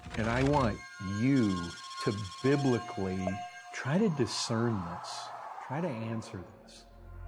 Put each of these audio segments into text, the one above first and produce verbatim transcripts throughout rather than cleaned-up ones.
And I want you to biblically try to discern this, try to answer this.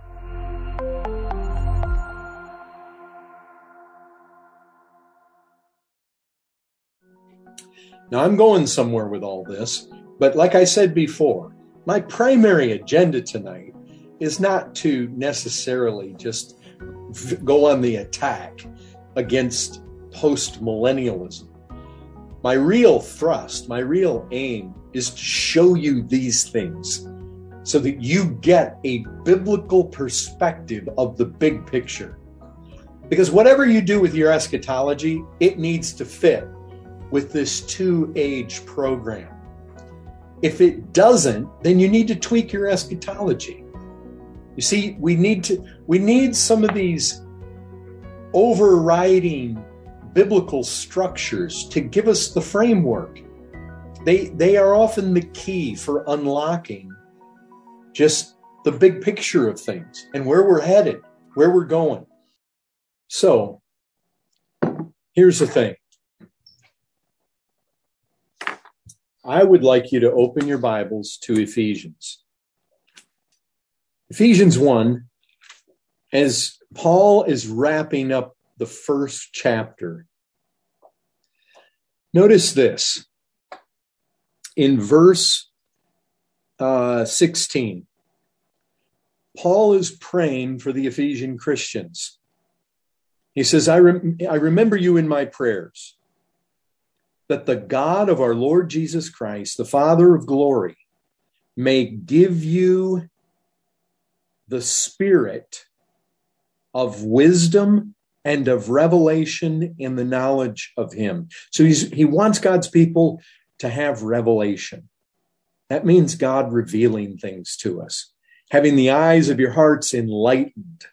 Now, I'm going somewhere with all this, but like I said before, my primary agenda tonight is not to necessarily just go on the attack against post-millennialism. My real thrust, my real aim is to show you these things so that you get a biblical perspective of the big picture. Because whatever you do with your eschatology, it needs to fit with this two-age program. If it doesn't, then you need to tweak your eschatology. You see, we need to we need some of these overriding biblical structures to give us the framework. They they are often the key for unlocking just the big picture of things and where we're headed, where we're going. So, here's the thing. I would like you to open your Bibles to Ephesians. Ephesians one, as Paul is wrapping up the first chapter. Notice this. In verse uh, sixteen, Paul is praying for the Ephesian Christians. He says, I, rem- I remember you in my prayers, that the God of our Lord Jesus Christ, the Father of glory, may give you the spirit of wisdom and of revelation in the knowledge of him. So he's, he wants God's people to have revelation. That means God revealing things to us, having the eyes of your hearts enlightened,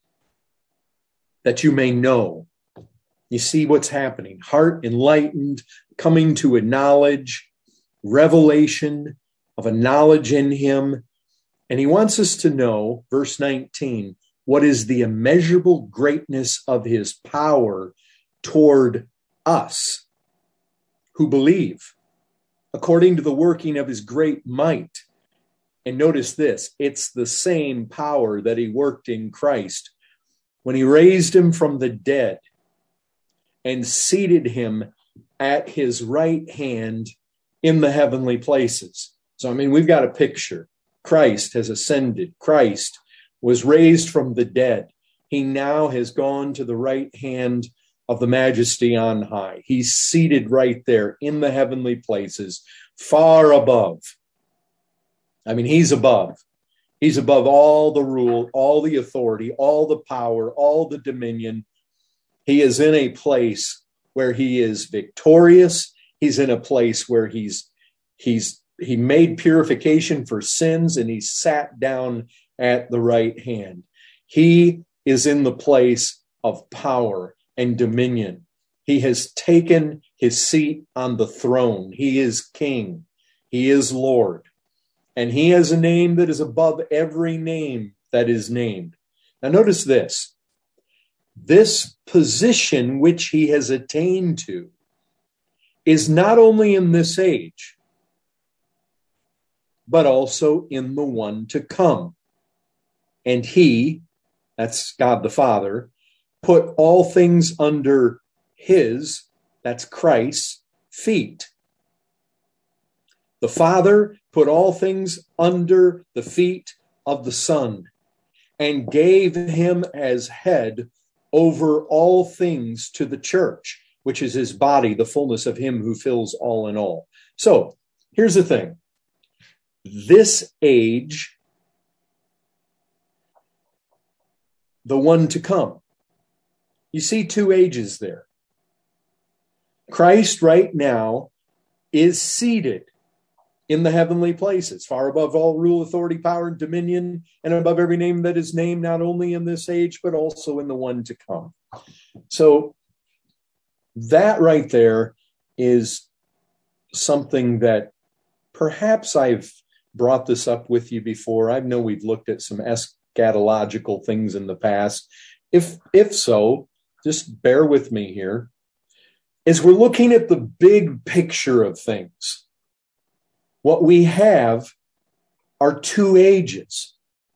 that you may know. You see what's happening. Heart enlightened, coming to a knowledge, revelation of a knowledge in him. And he wants us to know, verse nineteen, what is the immeasurable greatness of his power toward us who believe, according to the working of his great might. And notice this, it's the same power that he worked in Christ when he raised him from the dead and seated him at his right hand in the heavenly places. So, I mean, we've got a picture. Christ has ascended. Christ was raised from the dead. He now has gone to the right hand of the Majesty on high. He's seated right there in the heavenly places, far above. I mean, he's above. He's above all the rule, all the authority, all the power, all the dominion. He is in a place where he is victorious. He's in a place where he's he's he made purification for sins, and he sat down at the right hand. He is in the place of power and dominion. He has taken his seat on the throne. He is king. He is Lord. And he has a name that is above every name that is named. Now notice this. This position which he has attained to is not only in this age, but also in the one to come. And he, that's God the Father, put all things under his, that's Christ's, feet. The Father put all things under the feet of the Son and gave him as head over all things to the church, which is his body, the fullness of him who fills all in all. So here's the thing. This age, the one to come. You see two ages there. Christ right now is seated in the heavenly places, far above all rule, authority, power, and dominion, and above every name that is named, not only in this age, but also in the one to come. So that right there is something that perhaps I've brought this up with you before. I know we've looked at some eschatological things in the past. If, if so, just bear with me here. as we're looking at the big picture of things, what we have are two ages.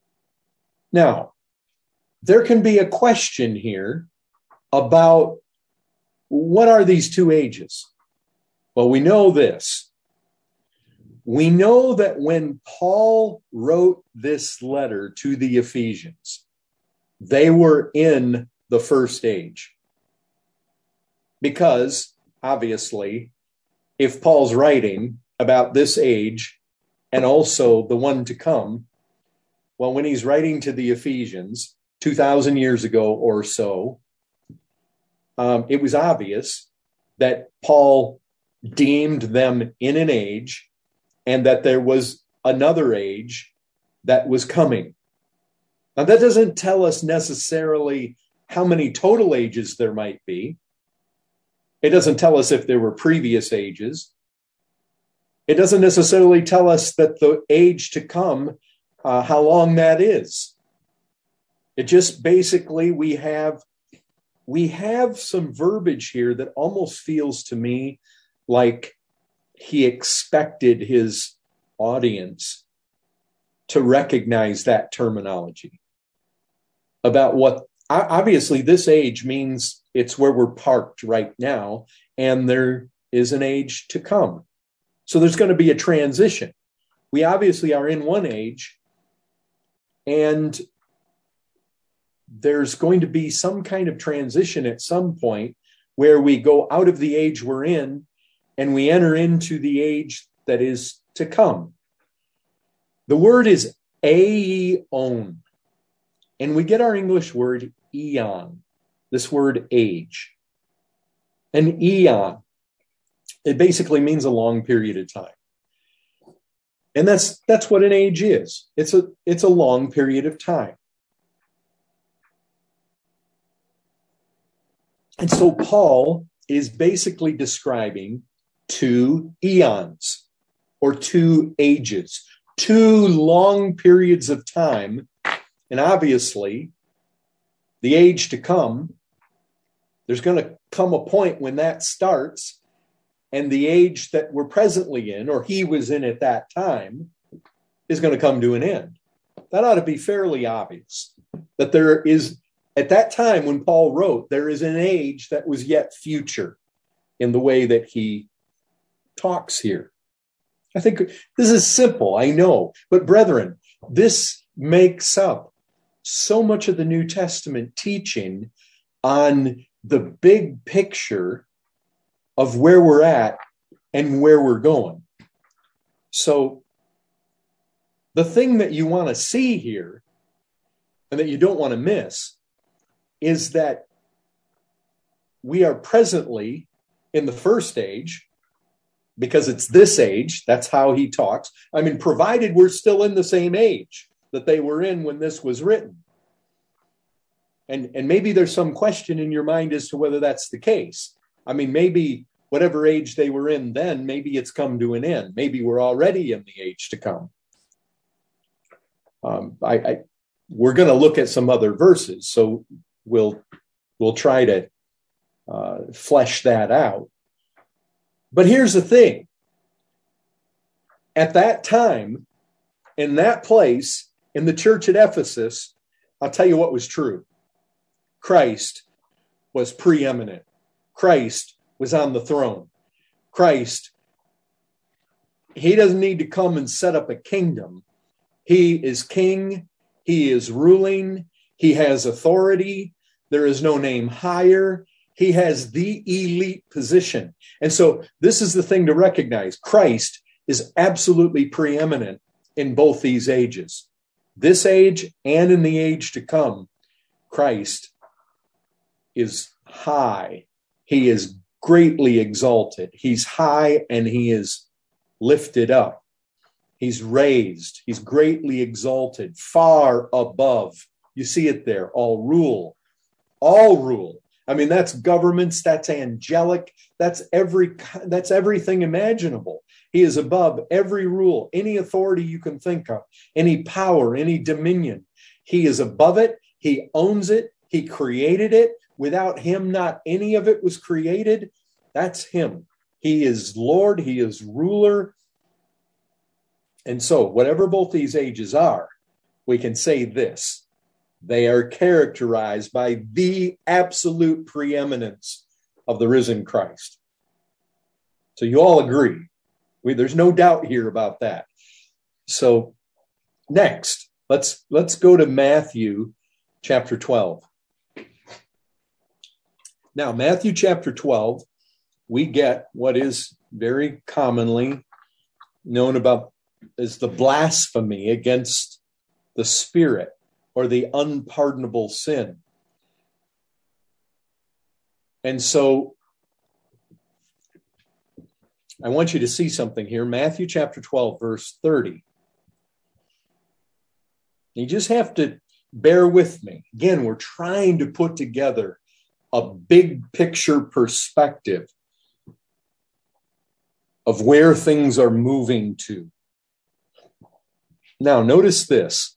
Now, there can be a question here about what are these two ages? Well, we know this. We know that when Paul wrote this letter to the Ephesians, they were in the first age. Because, obviously, if Paul's writing about this age and also the one to come, well, when he's writing to the Ephesians two thousand years ago or so, um, it was obvious that Paul deemed them in an age and that there was another age that was coming. Now, that doesn't tell us necessarily how many total ages there might be. It doesn't tell us if there were previous ages. It doesn't necessarily tell us that the age to come, uh, how long that is. It just basically, we have, we have some verbiage here that almost feels to me like he expected his audience to recognize that terminology about what, obviously this age means it's where we're parked right now, and there is an age to come. So there's going to be a transition. We obviously are in one age, and there's going to be some kind of transition at some point where we go out of the age we're in and we enter into the age that is to come. The word is aeon, and we get our English word eon, this word age. An eon, it basically means a long period of time. And that's that's what an age is. It's a it's a long period of time. And so Paul is basically describing two eons or two ages, two long periods of time. And obviously, the age to come, there's going to come a point when that starts, and the age that we're presently in, or he was in at that time, is going to come to an end. That ought to be fairly obvious, that there is, at that time when Paul wrote, there is an age that was yet future in the way that he talks here. I think this is simple, I know, but brethren, this makes up so much of the New Testament teaching on the big picture of where we're at and where we're going. So the thing that you want to see here and that you don't want to miss is that we are presently in the first age, because it's this age. That's how he talks. I mean, provided we're still in the same age that they were in when this was written. And, and maybe there's some question in your mind as to whether that's the case. I mean, maybe whatever age they were in then, maybe it's come to an end. Maybe we're already in the age to come. Um, I, I we're going to look at some other verses, so we'll we'll try to uh, flesh that out. But here's the thing. At that time, in that place, in the church at Ephesus, I'll tell you what was true. Christ was preeminent. Christ was on the throne. Christ, he doesn't need to come and set up a kingdom. He is king. He is ruling. He has authority. There is no name higher. He has the elite position. And so this is the thing to recognize. Christ is absolutely preeminent in both these ages. This age and in the age to come, Christ is high. He is greatly exalted. He's high and he is lifted up. He's raised. He's greatly exalted, far above. You see it there. All rule, all rule. I mean, that's governments, that's angelic, that's every, that's everything imaginable. He is above every rule, any authority you can think of, any power, any dominion. He is above it. He owns it. He created it. Without him, not any of it was created. That's him. He is Lord. He is ruler. And so whatever both these ages are, we can say this: they are characterized by the absolute preeminence of the risen Christ. So you all agree. We, there's no doubt here about that. So next, let's let's go to Matthew chapter twelve. Now, Matthew chapter twelve, we get what is very commonly known about as the blasphemy against the Spirit, or the unpardonable sin. And so I want you to see something here. Matthew chapter twelve, verse thirty. You just have to bear with me. Again, we're trying to put together a big picture perspective of where things are moving to. Now, notice this.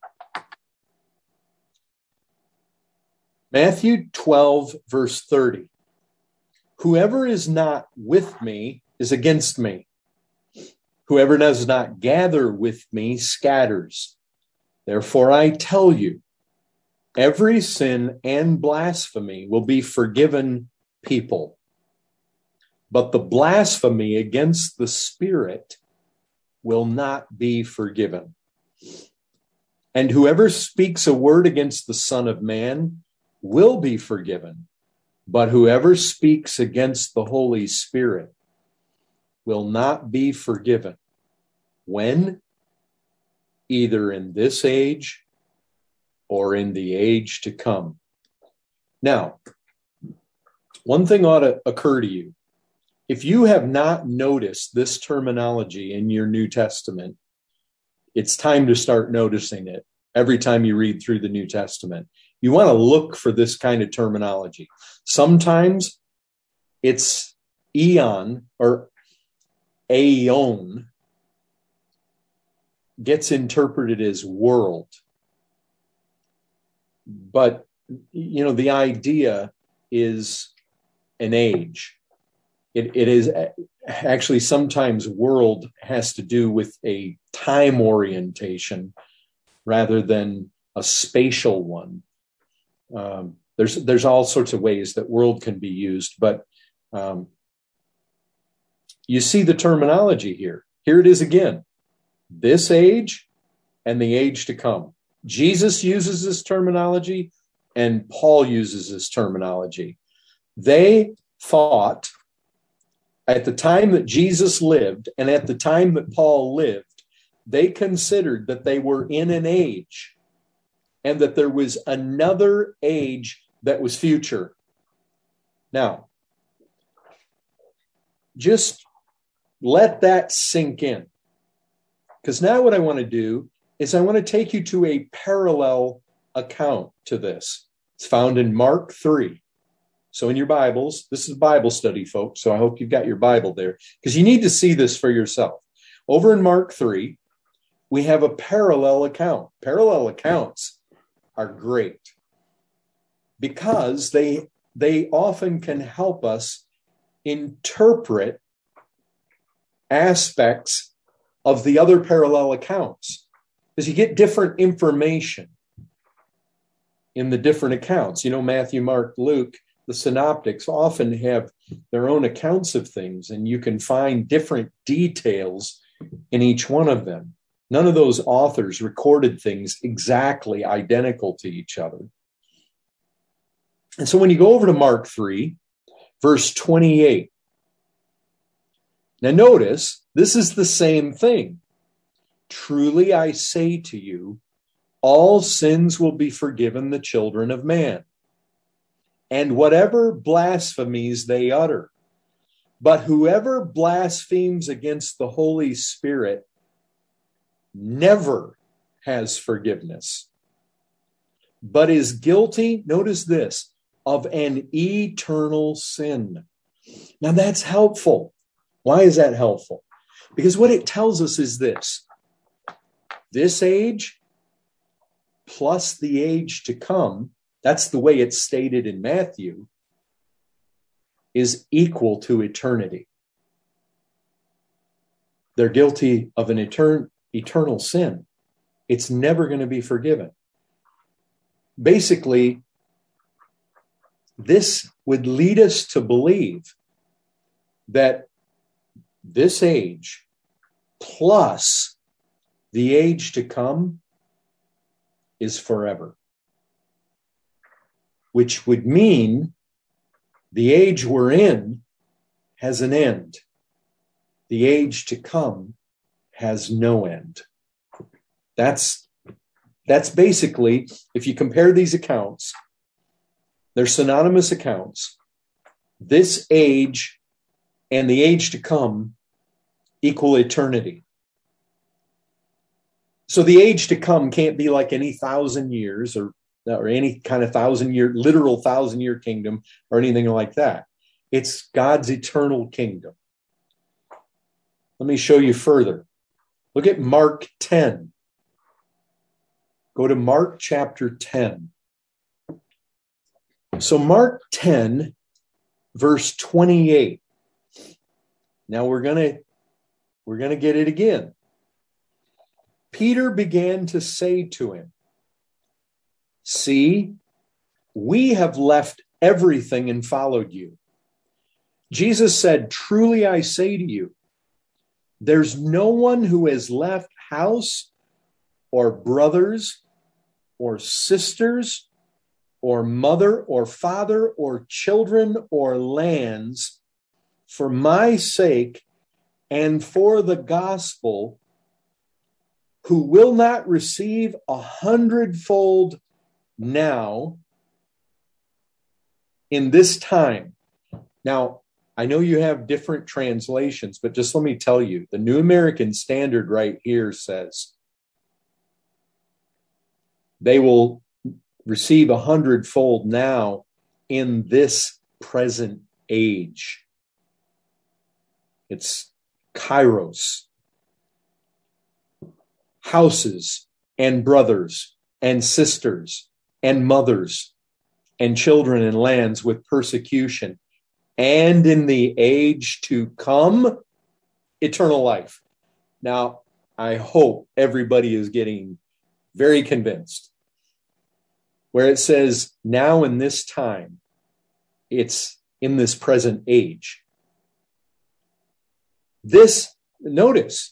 Matthew twelve, verse thirty. Whoever is not with me is against me. Whoever does not gather with me scatters. Therefore, I tell you, every sin and blasphemy will be forgiven people. But the blasphemy against the Spirit will not be forgiven. And whoever speaks a word against the Son of Man will be forgiven. But whoever speaks against the Holy Spirit will not be forgiven. When? Either in this age or in the age to come. Now, one thing ought to occur to you. If you have not noticed this terminology in your New Testament, it's time to start noticing it every time you read through the New Testament. You want to look for this kind of terminology. Sometimes it's eon or aeon gets interpreted as world. But, you know, the idea is an age. It, it is actually sometimes world has to do with a time orientation rather than a spatial one. Um, there's there's all sorts of ways that world can be used, but um, you see the terminology here. Here it is again. This age and the age to come. Jesus uses this terminology and Paul uses this terminology. They thought at the time that Jesus lived and at the time that Paul lived, they considered that they were in an age and that there was another age that was future. Now, just let that sink in. Because now what I want to do is I want to take you to a parallel account to this. It's found in Mark three. So in your Bibles, this is Bible study, folks, so I hope you've got your Bible there, because you need to see this for yourself. Over in Mark three, we have a parallel account. Parallel accounts are great because they, they often can help us interpret aspects of the other parallel accounts, because you get different information in the different accounts. You know, Matthew, Mark, Luke, the synoptics often have their own accounts of things, and you can find different details in each one of them. None of those authors recorded things exactly identical to each other. And so when you go over to Mark three, verse twenty-eight, now notice, this is the same thing. Truly I say to you, all sins will be forgiven the children of man, and whatever blasphemies they utter. But whoever blasphemes against the Holy Spirit never has forgiveness, but is guilty, notice this, of an eternal sin. Now that's helpful. Why is that helpful? Because what it tells us is this: this age plus the age to come, that's the way it's stated in Matthew, is equal to eternity. They're guilty of an etern- eternal sin. It's never going to be forgiven. Basically, this would lead us to believe that this age plus the age to come is forever, which would mean the age we're in has an end. The age to come has no end. That's, that's basically, if you compare these accounts, they're synonymous accounts. This age and the age to come equal eternity. So the age to come can't be like any thousand years or, or any kind of thousand year, literal thousand year kingdom or anything like that. It's God's eternal kingdom. Let me show you further. Look at Mark ten. Go to Mark chapter ten. So Mark ten, verse twenty-eight. Now we're going to we're going to get it again. Peter began to say to him, "See, we have left everything and followed you." Jesus said, "Truly I say to you, there's no one who has left house or brothers or sisters or mother or father or children or lands for my sake and for the gospel, who will not receive a hundredfold now in this time." Now, I know you have different translations, but just let me tell you, the New American Standard right here says they will receive a hundredfold now in this present age. It's kairos. Houses and brothers and sisters and mothers and children and lands with persecution, and in the age to come, eternal life. Now, I hope everybody is getting very convinced. Where it says, now in this time, it's in this present age. This, notice,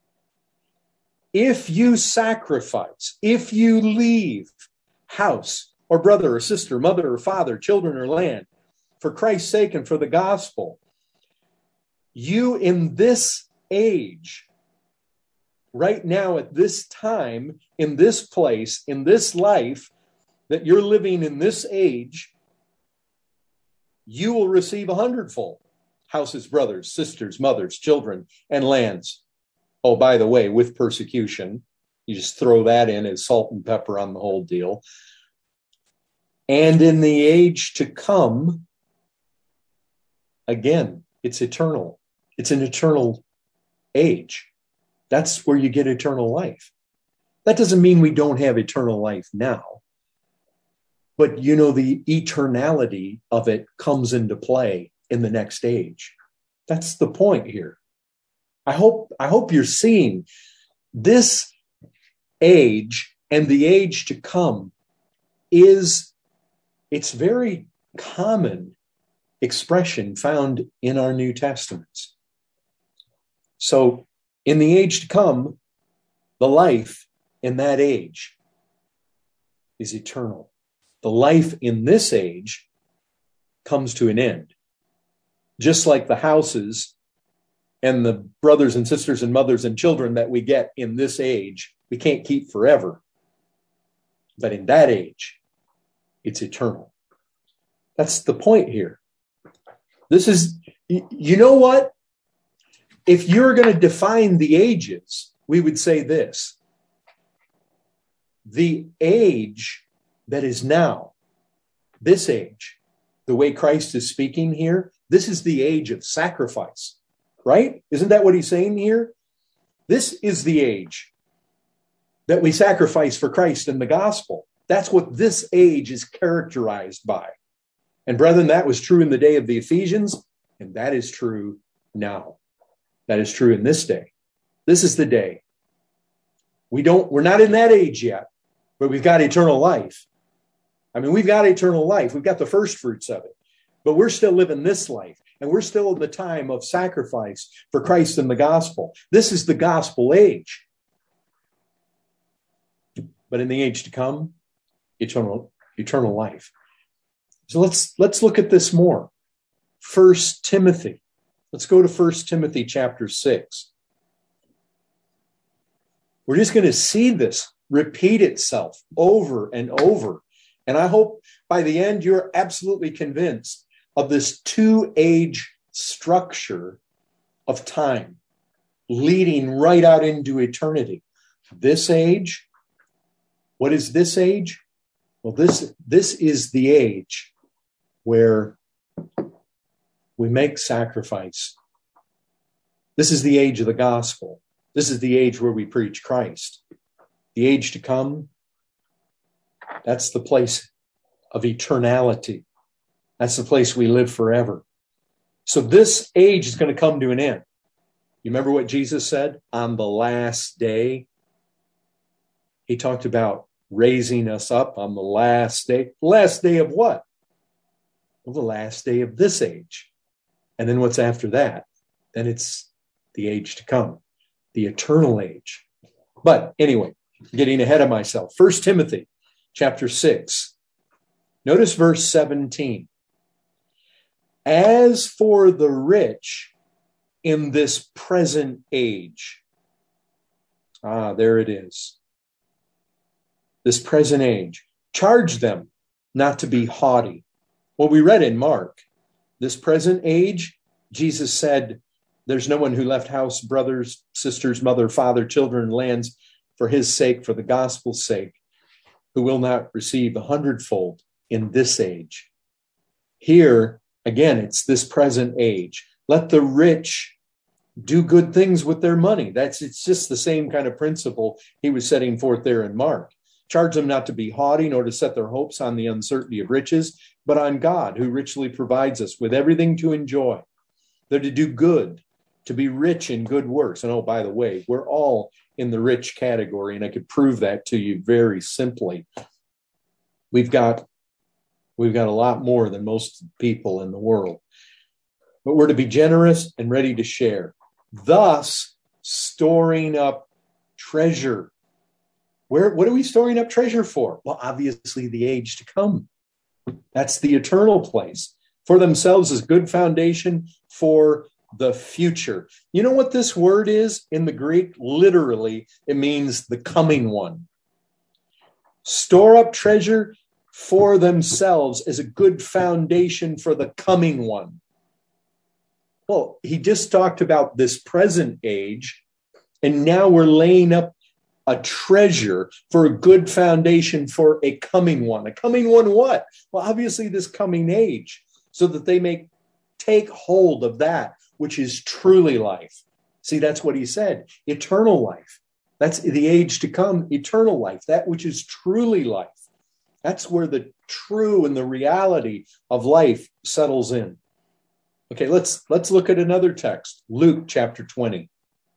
if you sacrifice, if you leave house or brother or sister, mother or father, children or land, for Christ's sake and for the gospel, you in this age, right now at this time, in this place, in this life that you're living in this age, you will receive a hundredfold. Houses, brothers, sisters, mothers, children, and lands. Oh, by the way, with persecution, you just throw that in as salt and pepper on the whole deal. And in the age to come, again, it's eternal. It's an eternal age. That's where you get eternal life. That doesn't mean we don't have eternal life now. But, you know, the eternality of it comes into play in the next age. That's the point here. I hope, I hope you're seeing this age and the age to come is, it's very common expression found in our New Testaments. So in the age to come, the life in that age is eternal. The life in this age comes to an end. Just like the houses and the brothers and sisters and mothers and children that we get in this age, we can't keep forever. But in that age, it's eternal. That's the point here. This is, you know what? If you're going to define the ages, we would say this. The age that is now, this age, the way Christ is speaking here, this is the age of sacrifice, right? Isn't that what he's saying here? This is the age that we sacrifice for Christ in the gospel. That's what this age is characterized by. And brethren, that was true in the day of the Ephesians, and that is true now. That is true in this day. This is the day. We don't, we're not in that age yet, but we've got eternal life. I mean, we've got eternal life. We've got the first fruits of it, but we're still living this life, and we're still in the time of sacrifice for Christ and the gospel. This is the gospel age. But in the age to come, eternal, eternal life. So let's, let's look at this more. First Timothy. Let's go to First Timothy chapter six. We're just going to see this repeat itself over and over. And I hope by the end you're absolutely convinced of this two-age structure of time leading right out into eternity. This age, what is this age? Well, this, this is the age where we make sacrifice. This is the age of the gospel. This is the age where we preach Christ. The age to come, that's the place of eternality. That's the place we live forever. So this age is going to come to an end. You remember what Jesus said on the last day? He talked about raising us up on the last day. Last day of what? Well, the last day of this age. And then what's after that? Then it's the age to come, the eternal age. But anyway, getting ahead of myself. First Timothy chapter six. Notice verse seventeen. As for the rich in this present age. Ah, there it is. This present age. Charge them not to be haughty. Well, we read in Mark, this present age, Jesus said, there's no one who left house, brothers, sisters, mother, father, children, lands for his sake, for the gospel's sake, who will not receive a hundredfold in this age. Here, again, it's this present age. Let the rich do good things with their money. That's, it's just the same kind of principle he was setting forth there in Mark. Charge them not to be haughty, nor to set their hopes on the uncertainty of riches, but on God, who richly provides us with everything to enjoy. They're to do good, to be rich in good works. And oh, by the way, we're all in the rich category, and I could prove that to you very simply. We've got, we've got a lot more than most people in the world. But we're to be generous and ready to share, thus storing up treasure. Where, what are we storing up treasure for? Well, obviously the age to come. That's the eternal place. For themselves as good foundation for the future. You know what this word is in the Greek? Literally, it means the coming one. Store up treasure for themselves as a good foundation for the coming one. Well, he just talked about this present age, and now we're laying up a treasure for a good foundation for a coming one. A coming one what? Well, obviously this coming age, so that they may take hold of that which is truly life. See, that's what he said, eternal life. That's the age to come, eternal life, that which is truly life. That's where the true and the reality of life settles in. Okay, let's let's look at another text, Luke chapter twenty.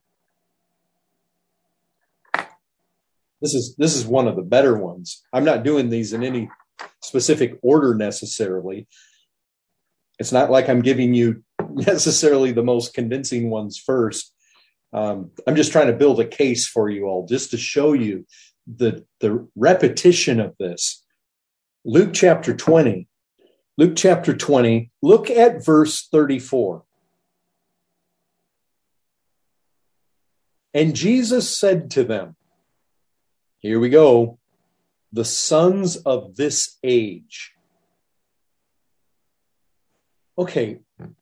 This is this is one of the better ones. I'm not doing these in any specific order necessarily. It's not like I'm giving you necessarily the most convincing ones first. Um, I'm just trying to build a case for you all, just to show you the, the repetition of this. Luke chapter twenty. Luke chapter twenty. Look at verse thirty-four. And Jesus said to them, here we go, the sons of this age. Okay.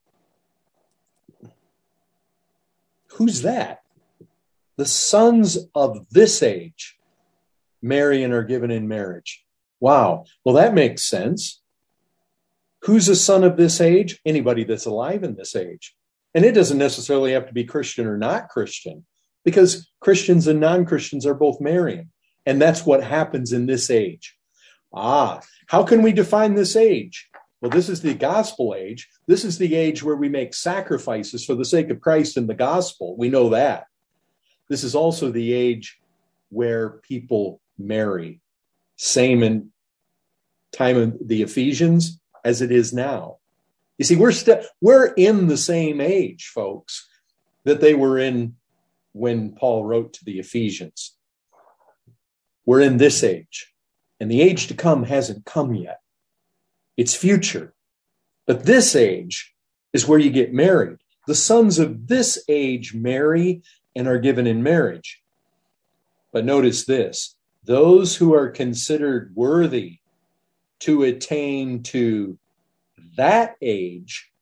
Who's that? The sons of this age marry and are given in marriage. Wow. Well, that makes sense. Who's a son of this age? Anybody that's alive in this age. And it doesn't necessarily have to be Christian or not Christian, because Christians and non-Christians are both marrying. And that's what happens in this age. Ah, how can we define this age? Well, this is the gospel age. This is the age where we make sacrifices for the sake of Christ and the gospel. We know that. This is also the age where people marry. Same in time of the Ephesians as it is now. You see, we're st- we're in the same age, folks, that they were in when Paul wrote to the Ephesians. We're in this age, and the age to come hasn't come yet. It's future. But this age is where you get married. The sons of this age marry and are given in marriage. But notice this, those who are considered worthy to attain to that age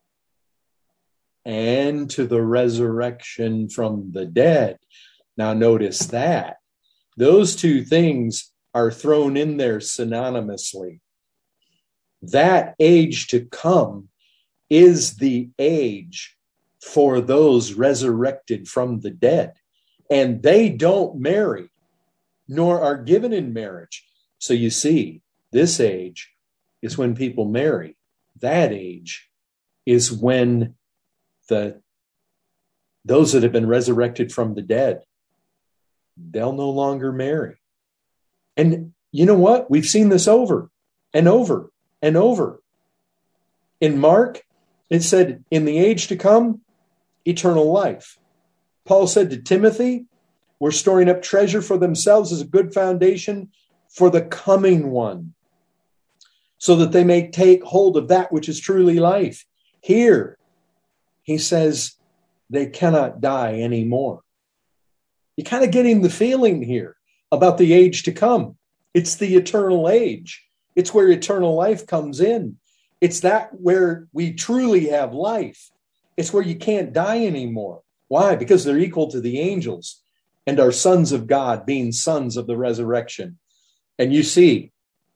and to the resurrection from the dead. Now notice that. Those two things are thrown in there synonymously. That age to come is the age for those resurrected from the dead. And they don't marry, nor are given in marriage. So you see, this age is when people marry. That age is when the those that have been resurrected from the dead, they'll no longer marry. And you know what? We've seen this over and over and over. In Mark, it said, in the age to come, eternal life. Paul said to Timothy, we're storing up treasure for themselves as a good foundation for the coming one, so that they may take hold of that which is truly life. Here, he says, they cannot die anymore. You're kind of getting the feeling here about the age to come. It's the eternal age. It's where eternal life comes in. It's that where we truly have life. It's where you can't die anymore. Why? Because they're equal to the angels and are sons of God, being sons of the resurrection. And you see,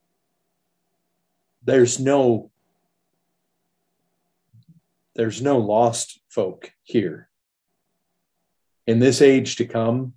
there's no, there's no lost folk here. In this age to come,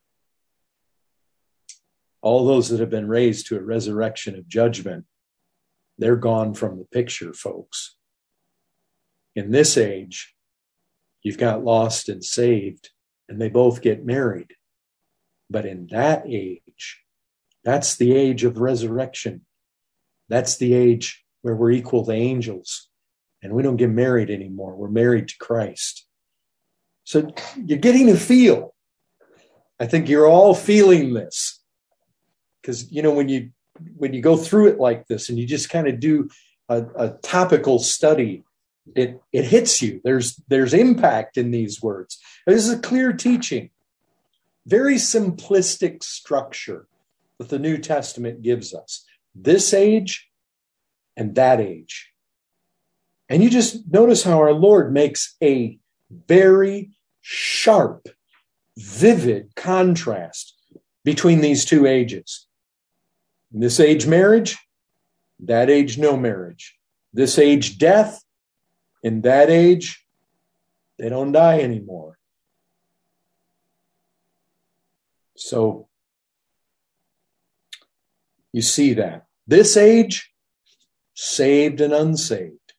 all those that have been raised to a resurrection of judgment, they're gone from the picture, folks. In this age, you've got lost and saved, and they both get married. But in that age, that's the age of resurrection. That's the age where we're equal to angels, and we don't get married anymore. We're married to Christ. So you're getting a feel. I think you're all feeling this. Because, you know, when you when you go through it like this and you just kind of do a, a topical study, it it hits you. There's there's impact in these words. This is a clear teaching. Very simplistic structure that the New Testament gives us. This age and that age. And you just notice how our Lord makes a very sharp, vivid contrast between these two ages. In this age, marriage. That age, no marriage. This age, death. In that age, they don't die anymore. So you see that. This age, saved and unsaved.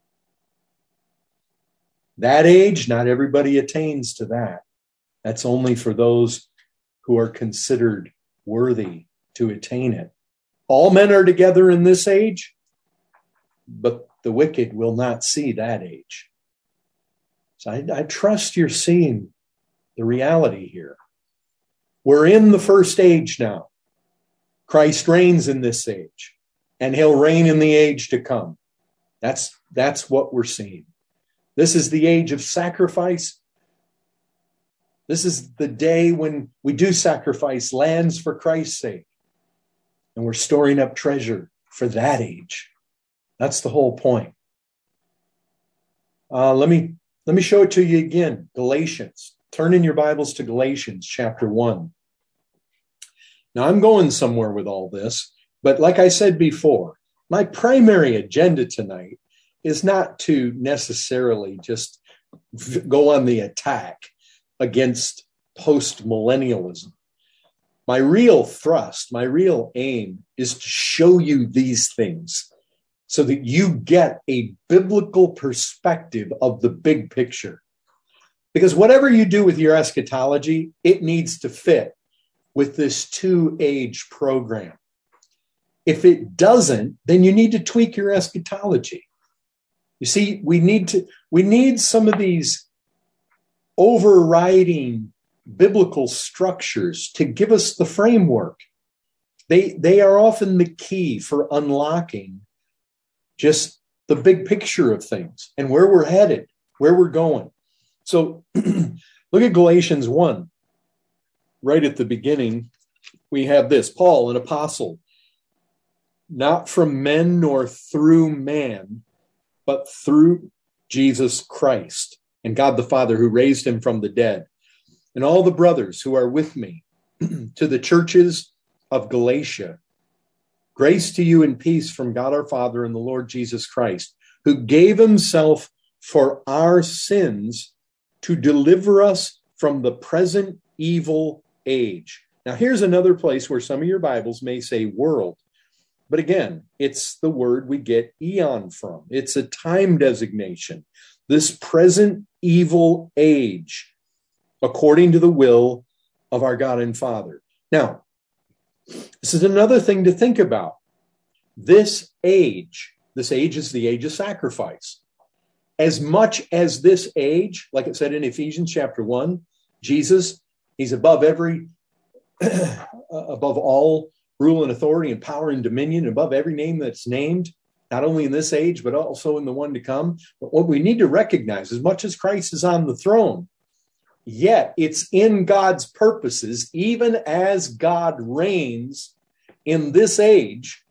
That age, not everybody attains to that. That's only for those who are considered worthy to attain it. All men are together in this age, but the wicked will not see that age. So I, I trust you're seeing the reality here. We're in the first age now. Christ reigns in this age, and he'll reign in the age to come. That's, that's what we're seeing. This is the age of sacrifice. This is the day when we do sacrifice lands for Christ's sake. And we're storing up treasure for that age. That's the whole point. Uh, let me, let me show it to you again. Galatians. Turn in your Bibles to Galatians chapter one. Now, I'm going somewhere with all this, but like I said before, my primary agenda tonight is not to necessarily just go on the attack against post-millennialism. My real thrust, my real aim is to show you these things so that you get a biblical perspective of the big picture. Because whatever you do with your eschatology, it needs to fit with this two-age program. If it doesn't, then you need to tweak your eschatology. You see, we need to we need some of these overriding biblical structures to give us the framework. They, they are often the key for unlocking just the big picture of things and where we're headed, where we're going. So look at Galatians one. Right at the beginning, we have this: Paul, an apostle, not from men nor through man, but through Jesus Christ and God the Father who raised him from the dead, and all the brothers who are with me, to the churches of Galatia. Grace to you and peace from God our Father and the Lord Jesus Christ, who gave himself for our sins to deliver us from the present evil age. Now, here's another place where some of your Bibles may say world. But again, it's the word we get eon from. It's a time designation. This present evil age, according to the will of our God and Father. Now, this is another thing to think about. This age, this age is the age of sacrifice. As much as this age, like it said in Ephesians chapter one, Jesus, he's above every, above all rule and authority and power and dominion, above every name that's named, not only in this age, but also in the one to come. But what we need to recognize, as much as Christ is on the throne, yet it's in God's purposes, even as God reigns in this age,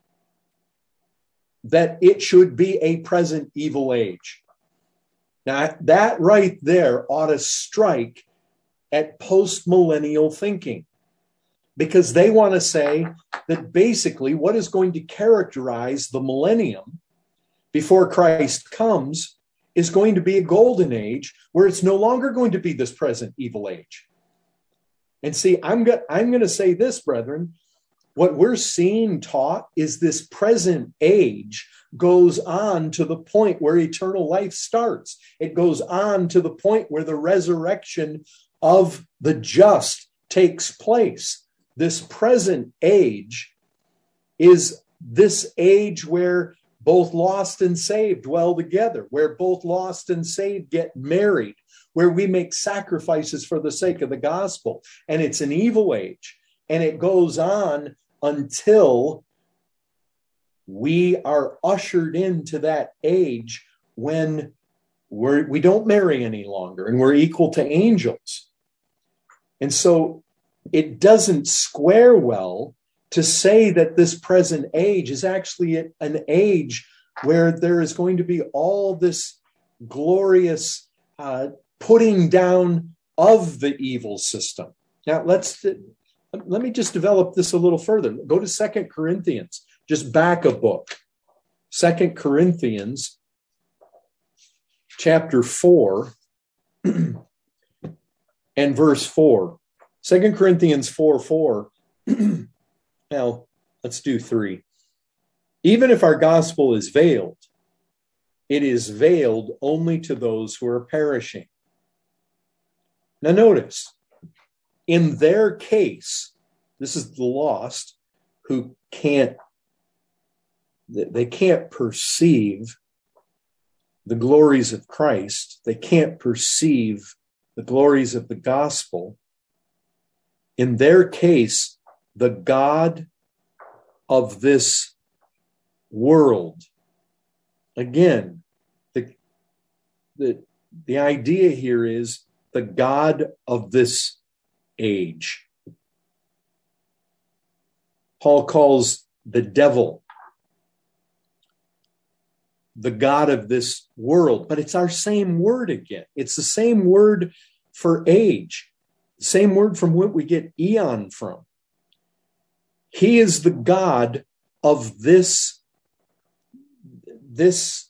that it should be a present evil age. Now, that right there ought to strike at post-millennial thinking, because they want to say that basically what is going to characterize the millennium before Christ comes is going to be a golden age where it's no longer going to be this present evil age. And see, I'm going I'm going to say this, brethren, what we're seeing taught is this present age goes on to the point where eternal life starts. It goes on to the point where the resurrection of the just takes place. This present age is this age where both lost and saved dwell together, where both lost and saved get married, where we make sacrifices for the sake of the gospel. And it's an evil age. And it goes on until we are ushered into that age when we're, we don't marry any longer and we're equal to angels. And so it doesn't square well to say that this present age is actually an age where there is going to be all this glorious uh, putting down of the evil system. Now, let's let me just develop this a little further. Go to Second Corinthians, just back a book. Second Corinthians chapter four and verse four. Second Corinthians four four. Now, let's do three. Even if our gospel is veiled, it is veiled only to those who are perishing. Now notice, in their case, this is the lost who can't, they can't perceive the glories of Christ. They can't perceive the glories of the gospel. In their case, the God of this world, again, the, the, the idea here is the God of this age. Paul calls the devil the God of this world, but it's our same word again. It's the same word for age, the same word from what we get eon from. He is the God of this, this,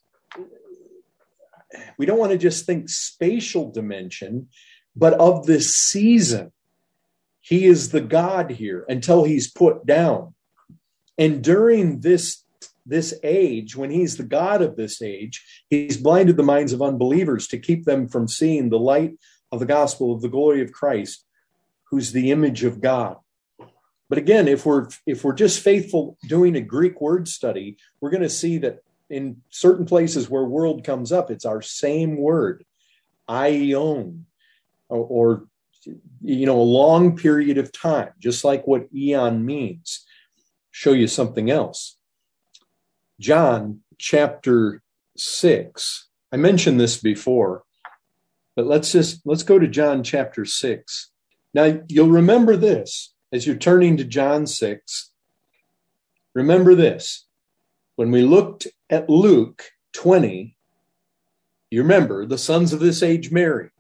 we don't want to just think spatial dimension, but of this season. He is the God here until he's put down. And during this, this age, when he's the God of this age, he's blinded the minds of unbelievers to keep them from seeing the light of the gospel of the glory of Christ, who's the image of God. But again, if we're if we're just faithful doing a Greek word study, we're going to see that in certain places where world comes up, it's our same word, aion, or, or you know, a long period of time, just like what eon means. Show you something else. John chapter six. I mentioned this before, but let's just let's go to John chapter six. Now you'll remember this as you're turning to John six. Remember this. When we looked at Luke twenty, you remember the sons of this age marry.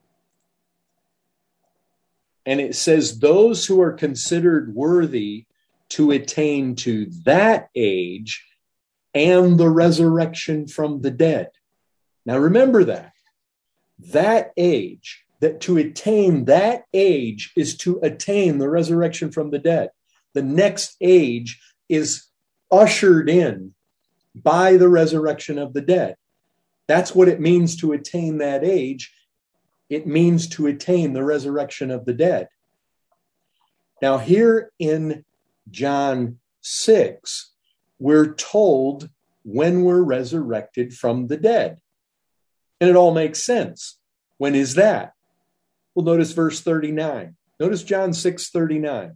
And it says those who are considered worthy to attain to that age and the resurrection from the dead. Now remember that. That age, that to attain that age is to attain the resurrection from the dead. The next age is ushered in by the resurrection of the dead. That's what it means to attain that age. It means to attain the resurrection of the dead. Now here in John six, we're told when we're resurrected from the dead. And it all makes sense. When is that? Well, notice verse thirty-nine. Notice John six thirty-nine.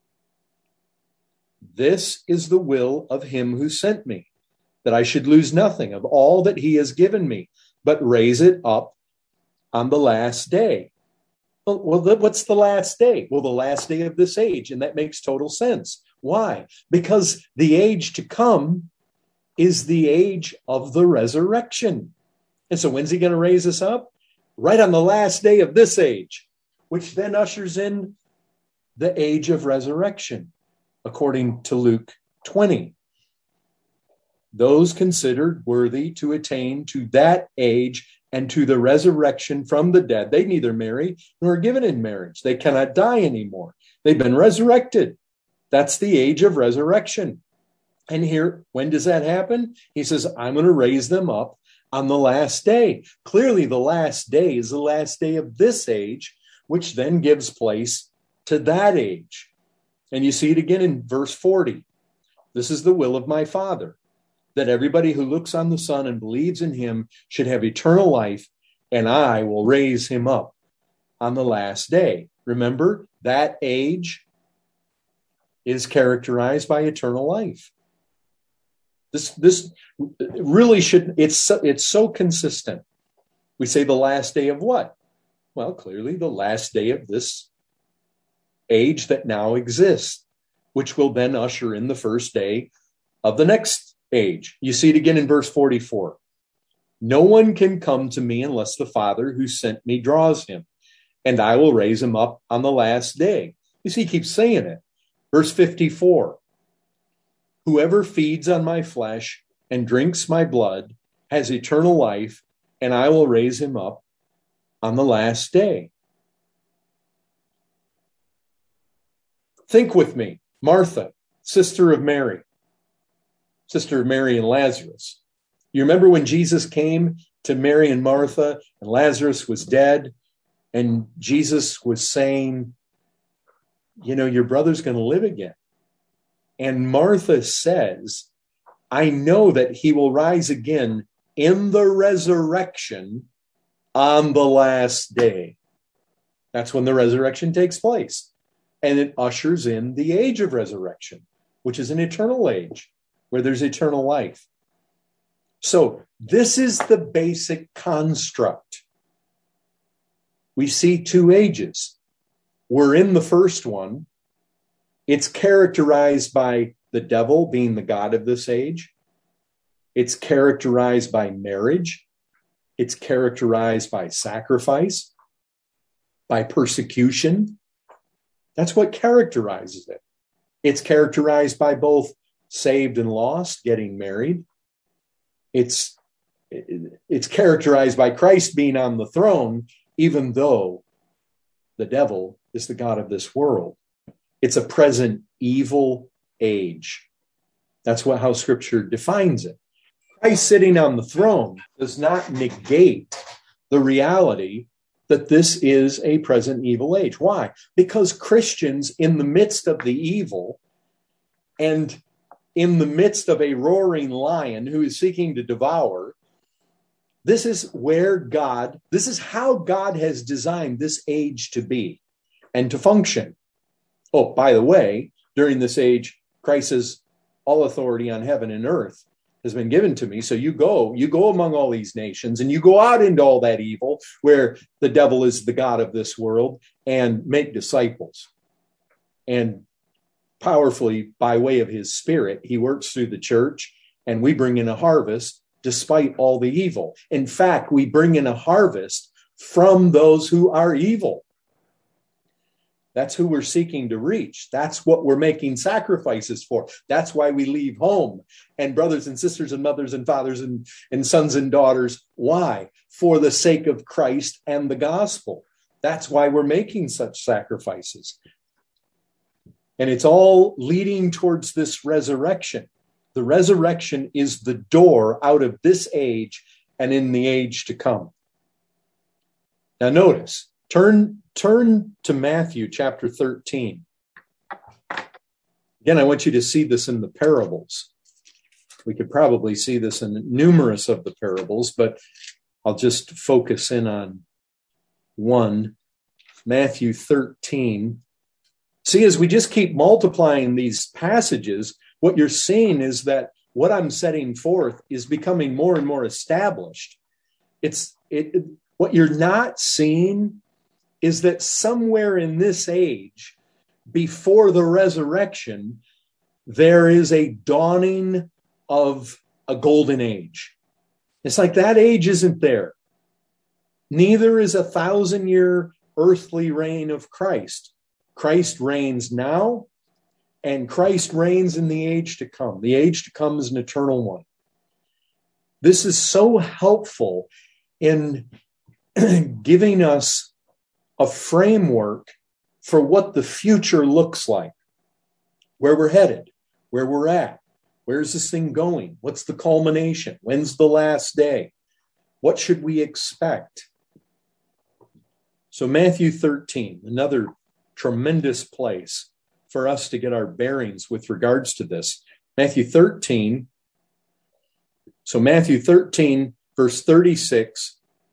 This is the will of him who sent me, that I should lose nothing of all that he has given me, but raise it up on the last day. Well, what's the last day? Well, the last day of this age. And that makes total sense. Why? Because the age to come is the age of the resurrection. And so when's he going to raise us up? Right on the last day of this age, which then ushers in the age of resurrection, according to Luke twenty. Those considered worthy to attain to that age and to the resurrection from the dead, they neither marry nor are given in marriage. They cannot die anymore. They've been resurrected. That's the age of resurrection. And here, when does that happen? He says, I'm going to raise them up on the last day. Clearly, the last day is the last day of this age, which then gives place to that age. And you see it again in verse forty. This is the will of my Father, that everybody who looks on the Son and believes in him should have eternal life, and I will raise him up on the last day. Remember, that age is characterized by eternal life. This, this really should, it's so, it's so consistent. We say the last day of what? Well, clearly the last day of this age that now exists, which will then usher in the first day of the next age. You see it again in verse forty-four. No one can come to me unless the Father who sent me draws him, and I will raise him up on the last day. You see, he keeps saying it. Verse fifty-four. Whoever feeds on my flesh and drinks my blood has eternal life, and I will raise him up on the last day. Think with me. Martha, sister of Mary. Sister of Mary and Lazarus. You remember when Jesus came to Mary and Martha and Lazarus was dead and Jesus was saying, you know, your brother's going to live again. And Martha says, I know that he will rise again in the resurrection on the last day. That's when the resurrection takes place. And it ushers in the age of resurrection, which is an eternal age, where there's eternal life. So this is the basic construct. We see two ages. We're in the first one. It's characterized by the devil being the god of this age. It's characterized by marriage. It's characterized by sacrifice, by persecution. That's what characterizes it. It's characterized by both saved and lost, getting married. It's, it's characterized by Christ being on the throne, even though the devil is the god of this world. It's a present evil age. That's what how Scripture defines it. Christ sitting on the throne does not negate the reality that this is a present evil age. Why? Because Christians in the midst of the evil and in the midst of a roaring lion who is seeking to devour, this is where God, this is how God has designed this age to be and to function. Oh, by the way, during this age, Christ says, all authority on heaven and earth has been given to me. So you go, you go among all these nations and you go out into all that evil where the devil is the god of this world and make disciples. And powerfully, by way of his Spirit, he works through the church and we bring in a harvest despite all the evil. In fact, we bring in a harvest from those who are evil. That's who we're seeking to reach. That's what we're making sacrifices for. That's why we leave home. And brothers and sisters and mothers and fathers and, and sons and daughters, why? For the sake of Christ and the gospel. That's why we're making such sacrifices. And it's all leading towards this resurrection. The resurrection is the door out of this age and in the age to come. Now notice, turn, turn to Matthew chapter thirteen. Again, I want you to see this in the parables. We could probably see this in numerous of the parables, but I'll just focus in on one, Matthew thirteen. See, as we just keep multiplying these passages, what you're seeing is that what I'm setting forth is becoming more and more established. It's it, it what you're not seeing is that somewhere in this age, before the resurrection, there is a dawning of a golden age. It's like that age isn't there. Neither is a thousand-year earthly reign of Christ. Christ reigns now, and Christ reigns in the age to come. The age to come is an eternal one. This is so helpful in giving us a framework for what the future looks like, where we're headed, where we're at, where's this thing going, what's the culmination, when's the last day, what should we expect? So Matthew thirteen, another tremendous place for us to get our bearings with regards to this. Matthew thirteen, so Matthew thirteen, verse thirty-six,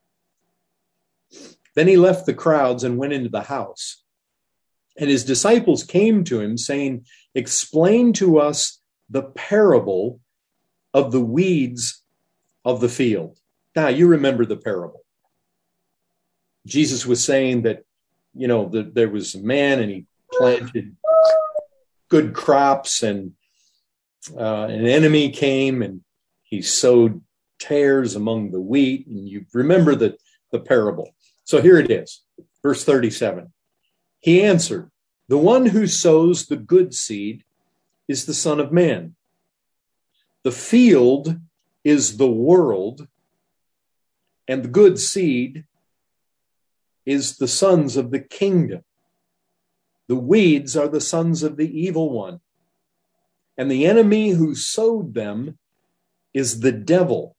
then he left the crowds and went into the house. And his disciples came to him saying, explain to us the parable of the weeds of the field. Now, you remember the parable. Jesus was saying that, you know, the, there was a man and he planted good crops and uh, an enemy came and he sowed tares among the wheat. And you remember the, the parable. So here it is, verse thirty-seven. He answered, the one who sows the good seed is the Son of Man. The field is the world, and the good seed is the sons of the kingdom. The weeds are the sons of the evil one, and the enemy who sowed them is the devil.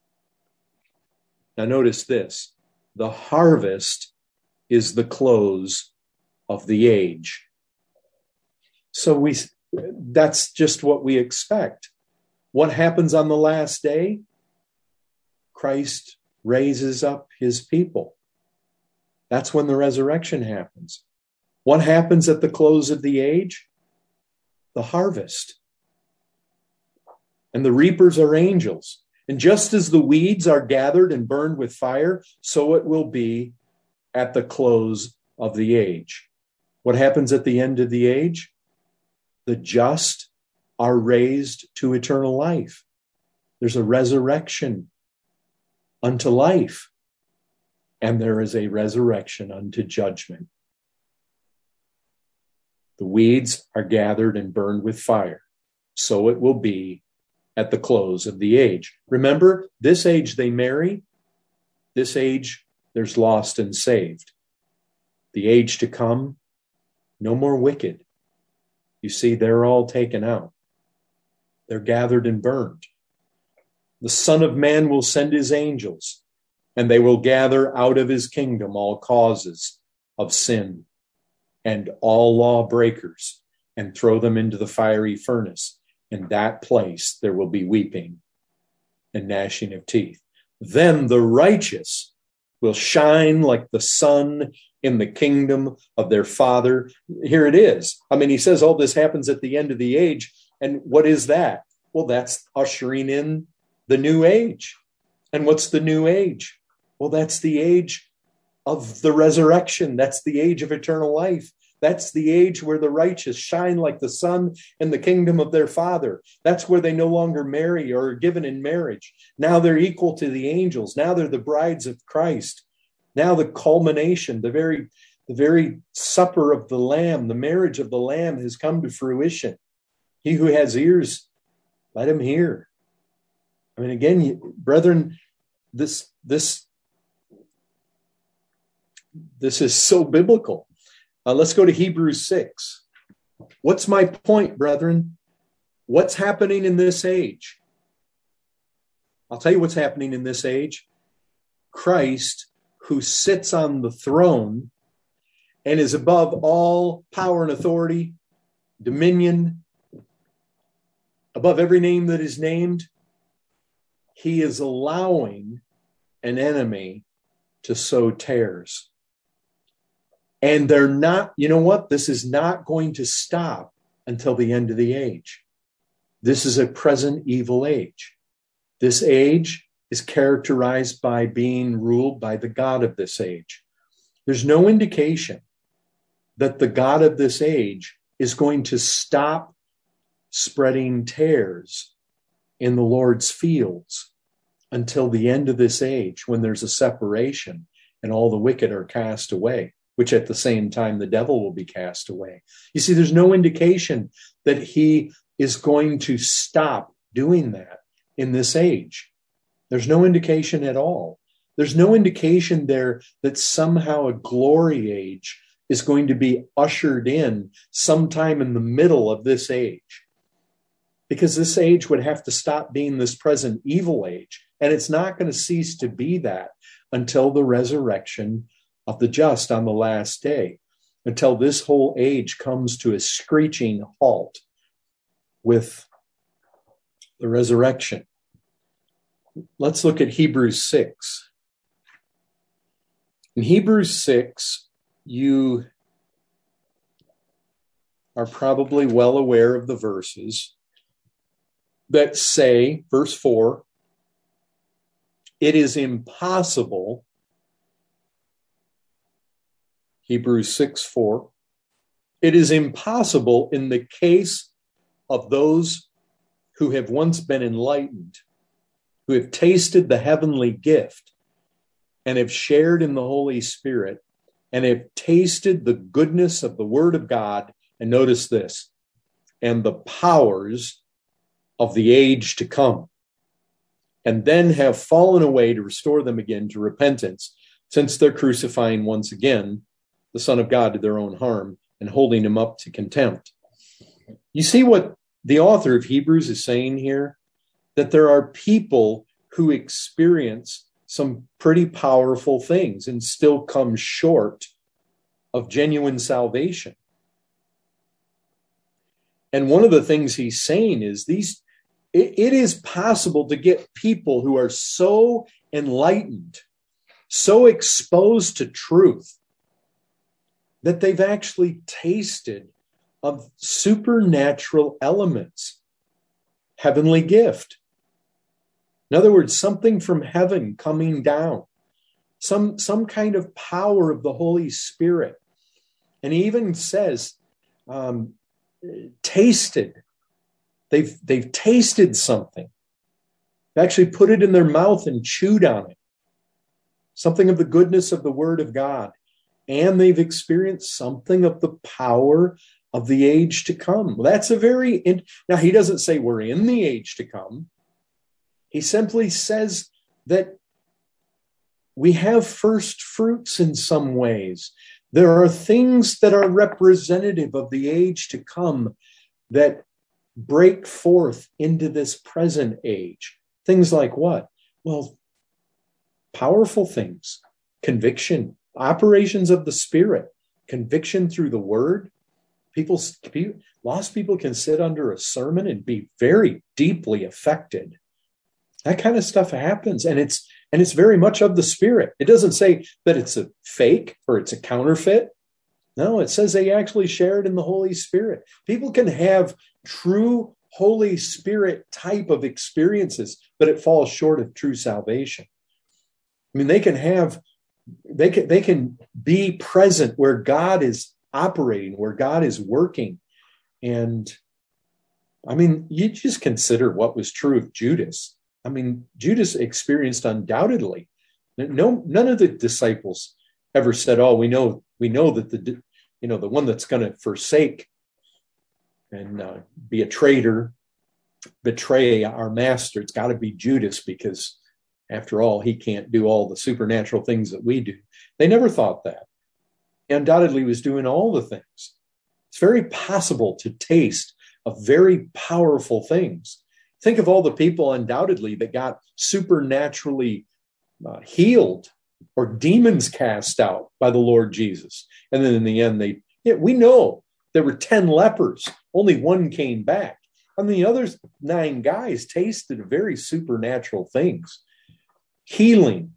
Now notice this. The harvest is the close of the age. So we that's just what we expect. What happens on the last day? Christ raises up his people. That's when the resurrection happens. What happens at the close of the age? The harvest. And the reapers are angels. And just as the weeds are gathered and burned with fire, so it will be at the close of the age. What happens at the end of the age? The just are raised to eternal life. There's a resurrection unto life, and there is a resurrection unto judgment. The weeds are gathered and burned with fire, so it will be at the close of the age. Remember, this age they marry, this age there's lost and saved. The age to come, no more wicked. You see, they're all taken out. They're gathered and burned. The Son of Man will send his angels, and they will gather out of his kingdom all causes of sin and all lawbreakers, and throw them into the fiery furnace. In that place there will be weeping and gnashing of teeth. Then the righteous will shine like the sun in the kingdom of their Father. Here it is. I mean, he says all this happens at the end of the age. And what is that? Well, that's ushering in the new age. And what's the new age? Well, that's the age of the resurrection. That's the age of eternal life. That's the age where the righteous shine like the sun in the kingdom of their Father. That's where they no longer marry or are given in marriage. Now they're equal to the angels. Now they're the brides of Christ. Now the culmination, the very, the very supper of the Lamb, the marriage of the Lamb has come to fruition. He who has ears, let him hear. I mean, again, brethren, this, this, this is so biblical. Uh, let's go to Hebrews six. What's my point, brethren? What's happening in this age? I'll tell you what's happening in this age. Christ, who sits on the throne and is above all power and authority, dominion, above every name that is named, he is allowing an enemy to sow tares. And they're not, you know what? This is not going to stop until the end of the age. This is a present evil age. This age is characterized by being ruled by the God of this age. There's no indication that the God of this age is going to stop spreading tares in the Lord's fields until the end of this age, when there's a separation and all the wicked are cast away, which at the same time the devil will be cast away. You see, there's no indication that he is going to stop doing that in this age. There's no indication at all. There's no indication there that somehow a glory age is going to be ushered in sometime in the middle of this age. Because this age would have to stop being this present evil age. And it's not going to cease to be that until the resurrection of the just on the last day, until this whole age comes to a screeching halt with the resurrection. Let's look at Hebrews six. In Hebrews six, you are probably well aware of the verses that say, verse four, it is impossible, Hebrews six four, it is impossible in the case of those who have once been enlightened, who have tasted the heavenly gift and have shared in the Holy Spirit and have tasted the goodness of the Word of God. And notice this, and the powers of the age to come, and then have fallen away to restore them again to repentance, since they're crucifying once again the Son of God to their own harm and holding him up to contempt. You see what the author of Hebrews is saying here? That there are people who experience some pretty powerful things and still come short of genuine salvation. And one of the things he's saying is these, it, it is possible to get people who are so enlightened, so exposed to truth, that they've actually tasted of supernatural elements, heavenly gift. In other words, something from heaven coming down, some, some kind of power of the Holy Spirit. And he even says, um, tasted. They've, they've tasted something. They actually put it in their mouth and chewed on it. Something of the goodness of the Word of God. And they've experienced something of the power of the age to come. Well, that's a very, in, now he doesn't say we're in the age to come. He simply says that we have first fruits in some ways. There are things that are representative of the age to come that break forth into this present age. Things like what? Well, powerful things, conviction, operations of the Spirit, conviction through the Word. People, lost people can sit under a sermon and be very deeply affected. That kind of stuff happens, and it's and it's very much of the Spirit. It doesn't say that it's a fake or it's a counterfeit. No, it says they actually shared in the Holy Spirit. People can have true Holy Spirit type of experiences, but it falls short of true salvation. I mean, they can have, they can, they can be present where God is operating, where God is working. And I mean, you just consider what was true of Judas. I mean, Judas experienced undoubtedly. No, none of the disciples ever said, "Oh, we know, we know that the, you know, the one that's going to forsake and uh, be a traitor, betray our master. It's got to be Judas because, after all, he can't do all the supernatural things that we do." They never thought that. He undoubtedly was doing all the things. It's very possible to taste of very powerful things. Think of all the people undoubtedly that got supernaturally uh, healed or demons cast out by the Lord Jesus. And then in the end, they, yeah, we know there were ten lepers. Only one came back. And the other nine guys tasted very supernatural things, healing,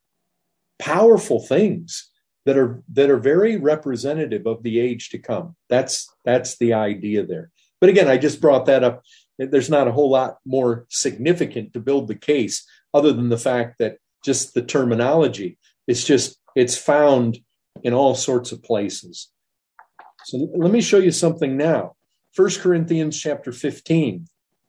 powerful things that are that are very representative of the age to come. That's that's the idea there. But again, I just brought that up. There's not a whole lot more significant to build the case other than the fact that just the terminology, it's just, it's found in all sorts of places. So let me show you something now. First Corinthians chapter fifteen.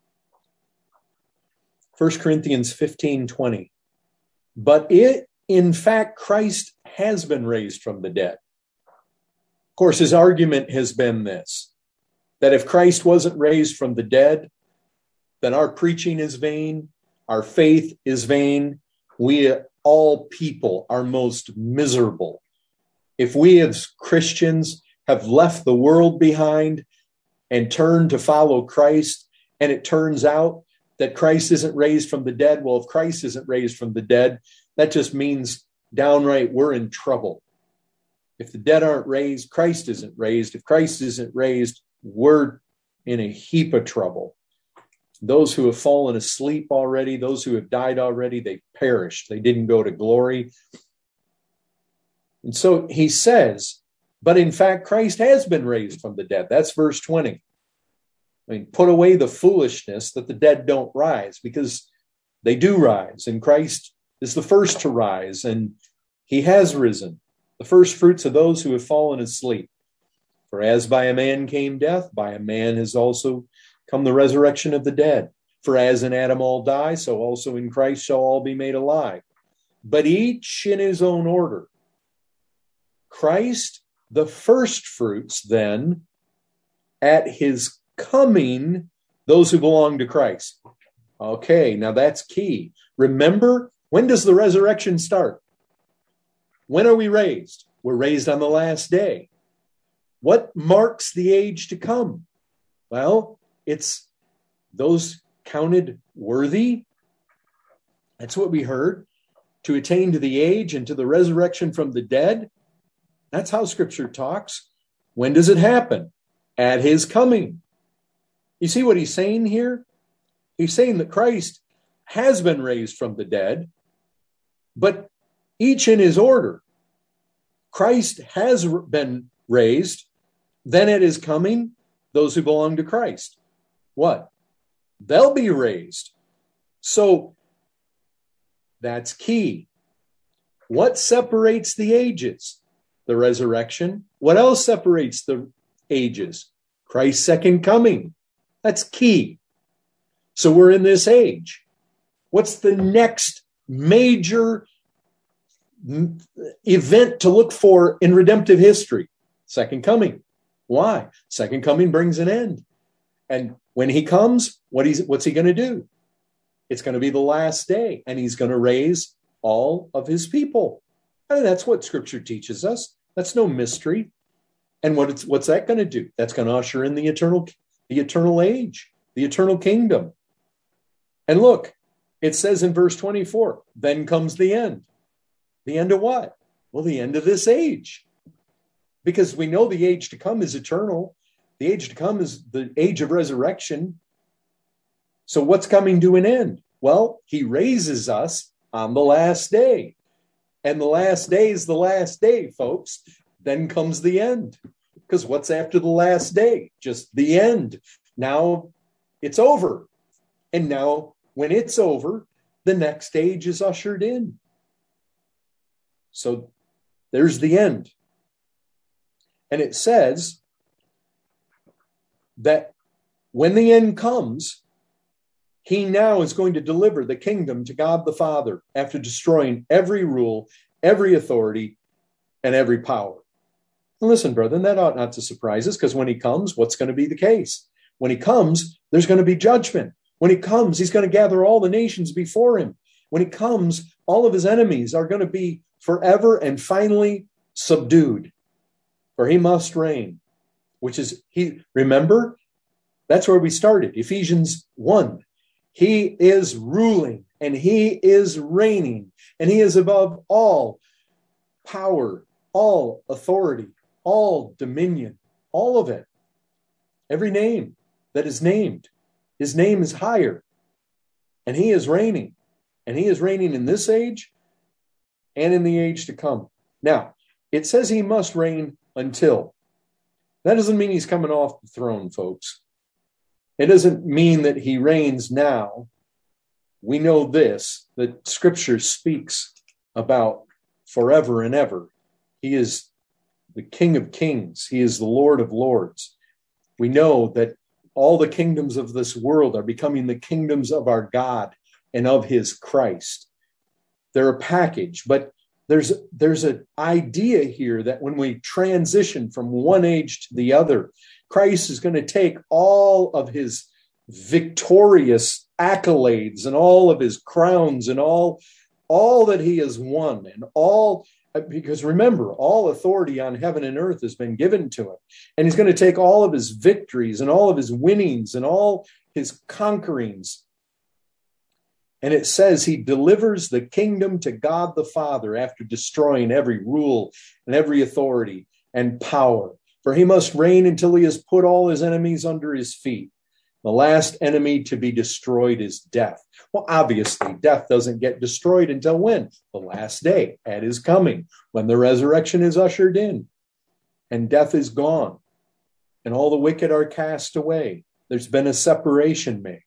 First Corinthians fifteen twenty. But it, in fact, Christ has been raised from the dead. Of course, his argument has been this, that if Christ wasn't raised from the dead, then our preaching is vain, our faith is vain, we all people are most miserable. If we as Christians have left the world behind and turned to follow Christ, and it turns out that Christ isn't raised from the dead, well, if Christ isn't raised from the dead, that just means downright we're in trouble. If the dead aren't raised, Christ isn't raised. If Christ isn't raised, we're in a heap of trouble. Those who have fallen asleep already, those who have died already, they perished. They didn't go to glory. And so he says, but in fact, Christ has been raised from the dead. That's verse twenty. I mean, put away the foolishness that the dead don't rise, because they do rise, and Christ is the first to rise, and he has risen, the first fruits of those who have fallen asleep. For as by a man came death, by a man has also come the resurrection of the dead. For as in Adam all die, so also in Christ shall all be made alive, but each in his own order. Christ, the first fruits, then, at his coming, those who belong to Christ. Okay, now that's key. Remember, when does the resurrection start? When are we raised? We're raised on the last day. What marks the age to come? Well, it's those counted worthy. That's what we heard. To attain to the age and to the resurrection from the dead. That's how Scripture talks. When does it happen? At his coming. You see what he's saying here? He's saying that Christ has been raised from the dead, but each in his order. Christ has been raised, then at his coming, those who belong to Christ. What? They'll be raised. So that's key. What separates the ages? The resurrection. What else separates the ages? Christ's second coming. That's key. So we're in this age. What's the next major event to look for in redemptive history? Second coming. Why? Second coming brings an end. And when he comes, what he's, what's he going to do? It's going to be the last day, and he's going to raise all of his people. And that's what Scripture teaches us. That's no mystery. And what it's, what's that going to do? That's going to usher in the eternal, the eternal age. the eternal kingdom. And look, it says in verse twenty-four, then comes the end. The end of what? Well, the end of this age. Because we know the age to come is eternal. The age to come is the age of resurrection. So what's coming to an end? Well, he raises us on the last day. And the last day is the last day, folks. Then comes the end. Because what's after the last day? Just the end. Now it's over. And now when it's over, the next age is ushered in. So there's the end. And it says that when the end comes, he now is going to deliver the kingdom to God the Father after destroying every rule, every authority, and every power. And listen, brethren, that ought not to surprise us, because when he comes, what's going to be the case? When he comes, there's going to be judgment. When he comes, he's going to gather all the nations before him. When he comes, all of his enemies are going to be forever and finally subdued. For he must reign, which is, he. remember, that's where we started, Ephesians one. He is ruling and he is reigning, and he is above all power, all authority, all dominion, all of it. Every name that is named, his name is higher, and he is reigning, and he is reigning in this age and in the age to come. Now, it says he must reign until. That doesn't mean he's coming off the throne, folks. It doesn't mean that he reigns now. We know this, that Scripture speaks about forever and ever. He is the King of Kings. He is the Lord of Lords. We know that all the kingdoms of this world are becoming the kingdoms of our God and of his Christ. They're a package, but there's, there's an idea here that when we transition from one age to the other, Christ is going to take all of his victorious accolades and all of his crowns and all, all that he has won, and all, because remember, all authority on heaven and earth has been given to him. And he's going to take all of his victories and all of his winnings and all his conquerings. And it says he delivers the kingdom to God the Father after destroying every rule and every authority and power. For he must reign until he has put all his enemies under his feet. The last enemy to be destroyed is death. Well, obviously, death doesn't get destroyed until when? The last day, at his coming, when the resurrection is ushered in and death is gone and all the wicked are cast away. There's been a separation made.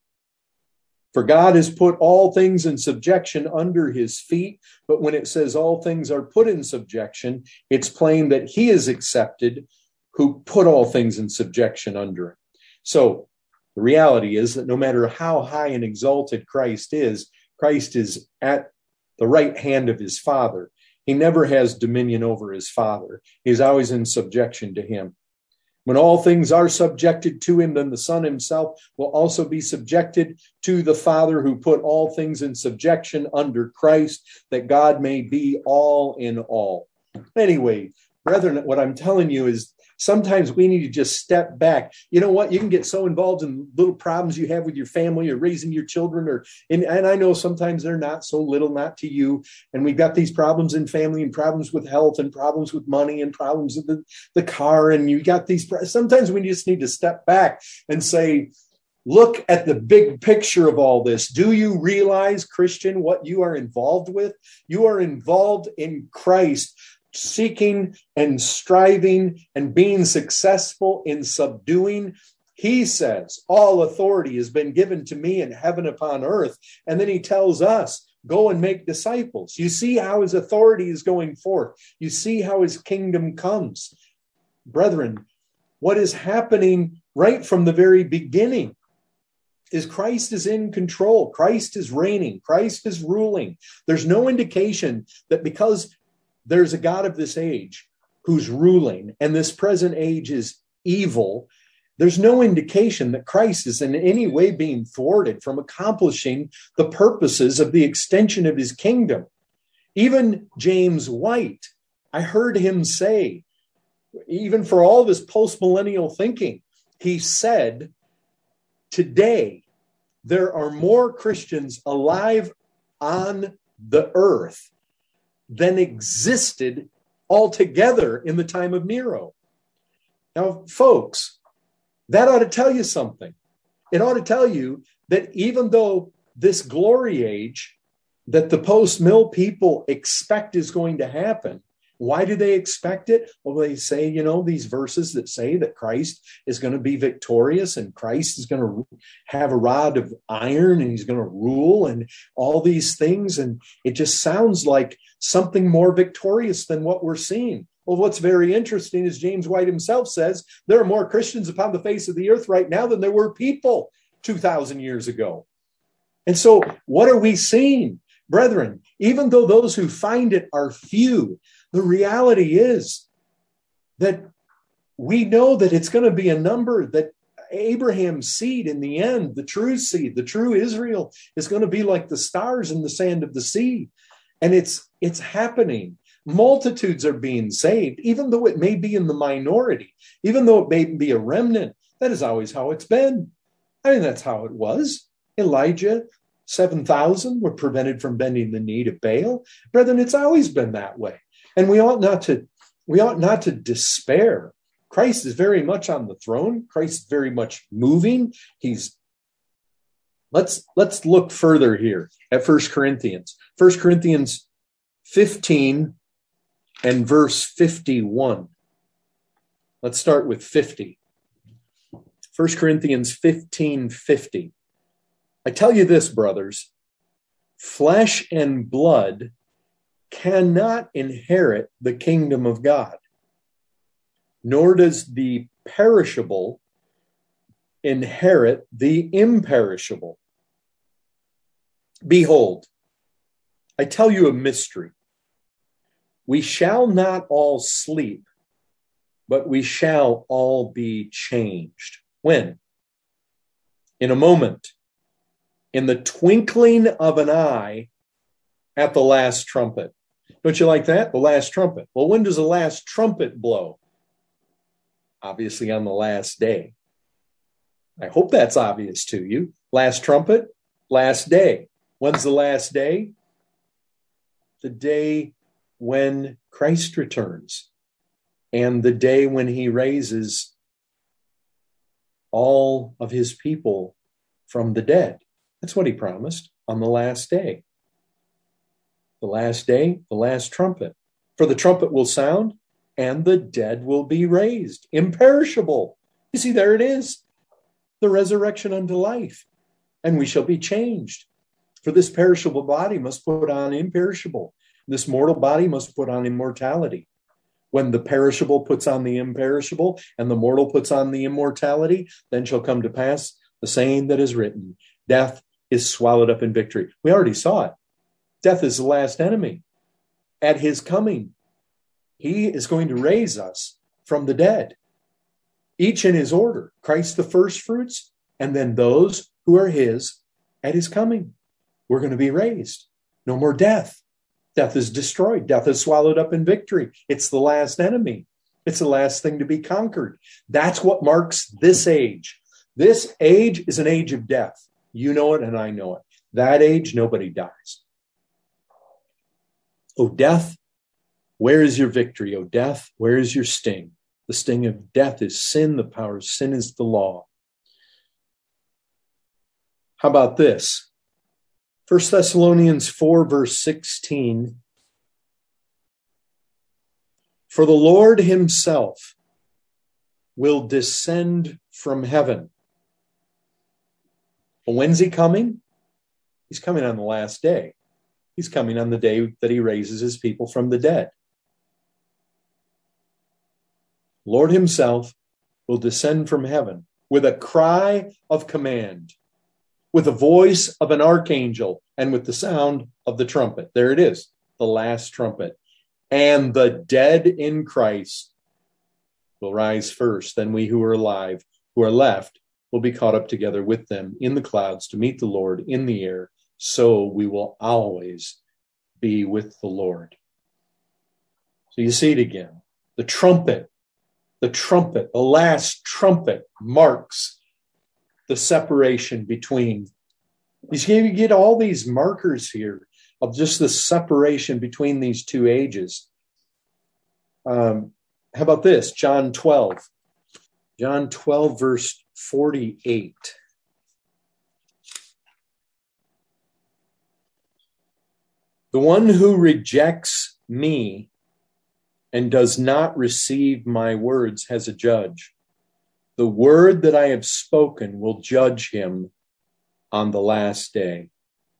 For God has put all things in subjection under his feet, but when it says all things are put in subjection, it's plain that he is accepted who put all things in subjection under him. So the reality is that no matter how high and exalted Christ is, Christ is at the right hand of his Father. He never has dominion over his Father. He's always in subjection to him. When all things are subjected to him, then the Son himself will also be subjected to the Father, who put all things in subjection under Christ, that God may be all in all. Anyway, brethren, what I'm telling you is sometimes we need to just step back. You know what? You can get so involved in little problems you have with your family or raising your children, or and, and I know sometimes they're not so little, not to you. And we've got these problems in family and problems with health and problems with money and problems with the, the car. And you got these, sometimes we just need to step back and say, look at the big picture of all this. Do you realize, Christian, what you are involved with? You are involved in Christ, seeking and striving and being successful in subduing. He says, all authority has been given to me in heaven upon earth. And then he tells us, go and make disciples. You see how his authority is going forth. You see how his kingdom comes. Brethren, what is happening right from the very beginning is Christ is in control. Christ is reigning. Christ is ruling. There's no indication that because there's a God of this age who's ruling, and this present age is evil, there's no indication that Christ is in any way being thwarted from accomplishing the purposes of the extension of his kingdom. Even James White, I heard him say, even for all this post-millennial thinking, he said today there are more Christians alive on the earth than existed altogether in the time of Nero. Now, folks, that ought to tell you something. It ought to tell you that even though this glory age that the post-mill people expect is going to happen, why do they expect it? Well, they say, you know, these verses that say that Christ is going to be victorious and Christ is going to have a rod of iron and he's going to rule and all these things. And it just sounds like something more victorious than what we're seeing. Well, what's very interesting is James White himself says there are more Christians upon the face of the earth right now than there were people two thousand years ago. And so what are we seeing? Brethren, even though those who find it are few, the reality is that we know that it's going to be a number that Abraham's seed in the end, the true seed, the true Israel, is going to be like the stars in the sand of the sea. And it's it's happening. Multitudes are being saved, even though it may be in the minority, even though it may be a remnant. That is always how it's been. I mean, that's how it was. Elijah, seven thousand were prevented from bending the knee to Baal. Brethren, it's always been that way. And we ought not to, we ought not to despair. Christ is very much on the throne. Christ is very much moving. He's let's let's look further here at First Corinthians. First Corinthians fifteen and verse fifty-one. Let's start with fifty. First Corinthians fifteen fifty. I tell you this, brothers, flesh and blood cannot inherit the kingdom of God, nor does the perishable inherit the imperishable. Behold, I tell you a mystery. We shall not all sleep, but we shall all be changed. When? In a moment, in the twinkling of an eye, at the last trumpet. Don't you like that? The last trumpet. Well, when does the last trumpet blow? Obviously on the last day. I hope that's obvious to you. Last trumpet, last day. When's the last day? The day when Christ returns and the day when he raises all of his people from the dead. That's what he promised on the last day. The last day, the last trumpet. For the trumpet will sound and the dead will be raised, imperishable. You see, there it is. The resurrection unto life. And we shall be changed. For this perishable body must put on imperishable. This mortal body must put on immortality. When the perishable puts on the imperishable and the mortal puts on the immortality, then shall come to pass the saying that is written, death is swallowed up in victory. We already saw it. Death is the last enemy. At his coming, he is going to raise us from the dead, each in his order. Christ the first fruits, and then those who are his at his coming. We're going to be raised. No more death. Death is destroyed. Death is swallowed up in victory. It's the last enemy. It's the last thing to be conquered. That's what marks this age. This age is an age of death. You know it and I know it. That age, nobody dies. O death, where is your victory? O death, where is your sting? The sting of death is sin. The power of sin is the law. How about this? First Thessalonians four, verse sixteen. For the Lord himself will descend from heaven. Well, when's he coming? He's coming on the last day. He's coming on the day that he raises his people from the dead. Lord himself will descend from heaven with a cry of command, with the voice of an archangel, and with the sound of the trumpet. There it is, the last trumpet. And the dead in Christ will rise first. Then we who are alive, who are left, will be caught up together with them in the clouds to meet the Lord in the air. So we will always be with the Lord. So you see it again. The trumpet, the trumpet, the last trumpet marks the separation between. You see, you get all these markers here of just the separation between these two ages. Um, how about this? John twelve. John twelve, verse forty-eight. The one who rejects me and does not receive my words has a judge. The word that I have spoken will judge him on the last day.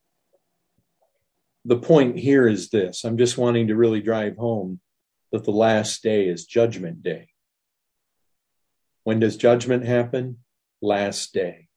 The point here is this. I'm just wanting to really drive home that the last day is judgment day. When does judgment happen? Last day.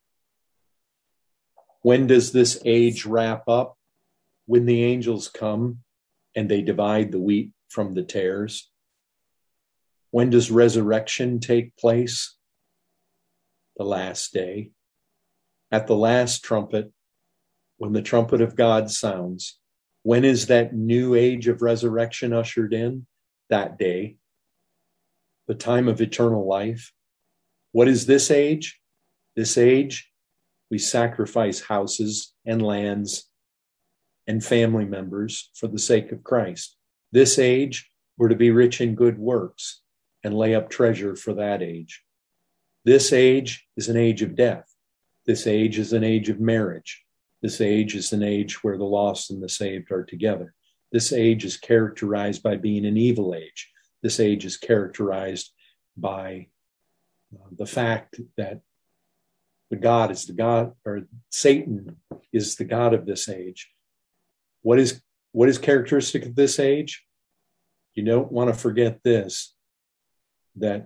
When does this age wrap up? When the angels come and they divide the wheat from the tares. When does resurrection take place? The last day. At the last trumpet, when the trumpet of God sounds. When is that new age of resurrection ushered in? That day. The time of eternal life. What is this age? This age, we sacrifice houses and lands and family members for the sake of Christ. This age, we're to be rich in good works and lay up treasure for that age. This age is an age of death. This age is an age of marriage. This age is an age where the lost and the saved are together. This age is characterized by being an evil age. This age is characterized by uh, the fact that the God is the God, or Satan is the God of this age. What is what is characteristic of this age? You don't want to forget this, that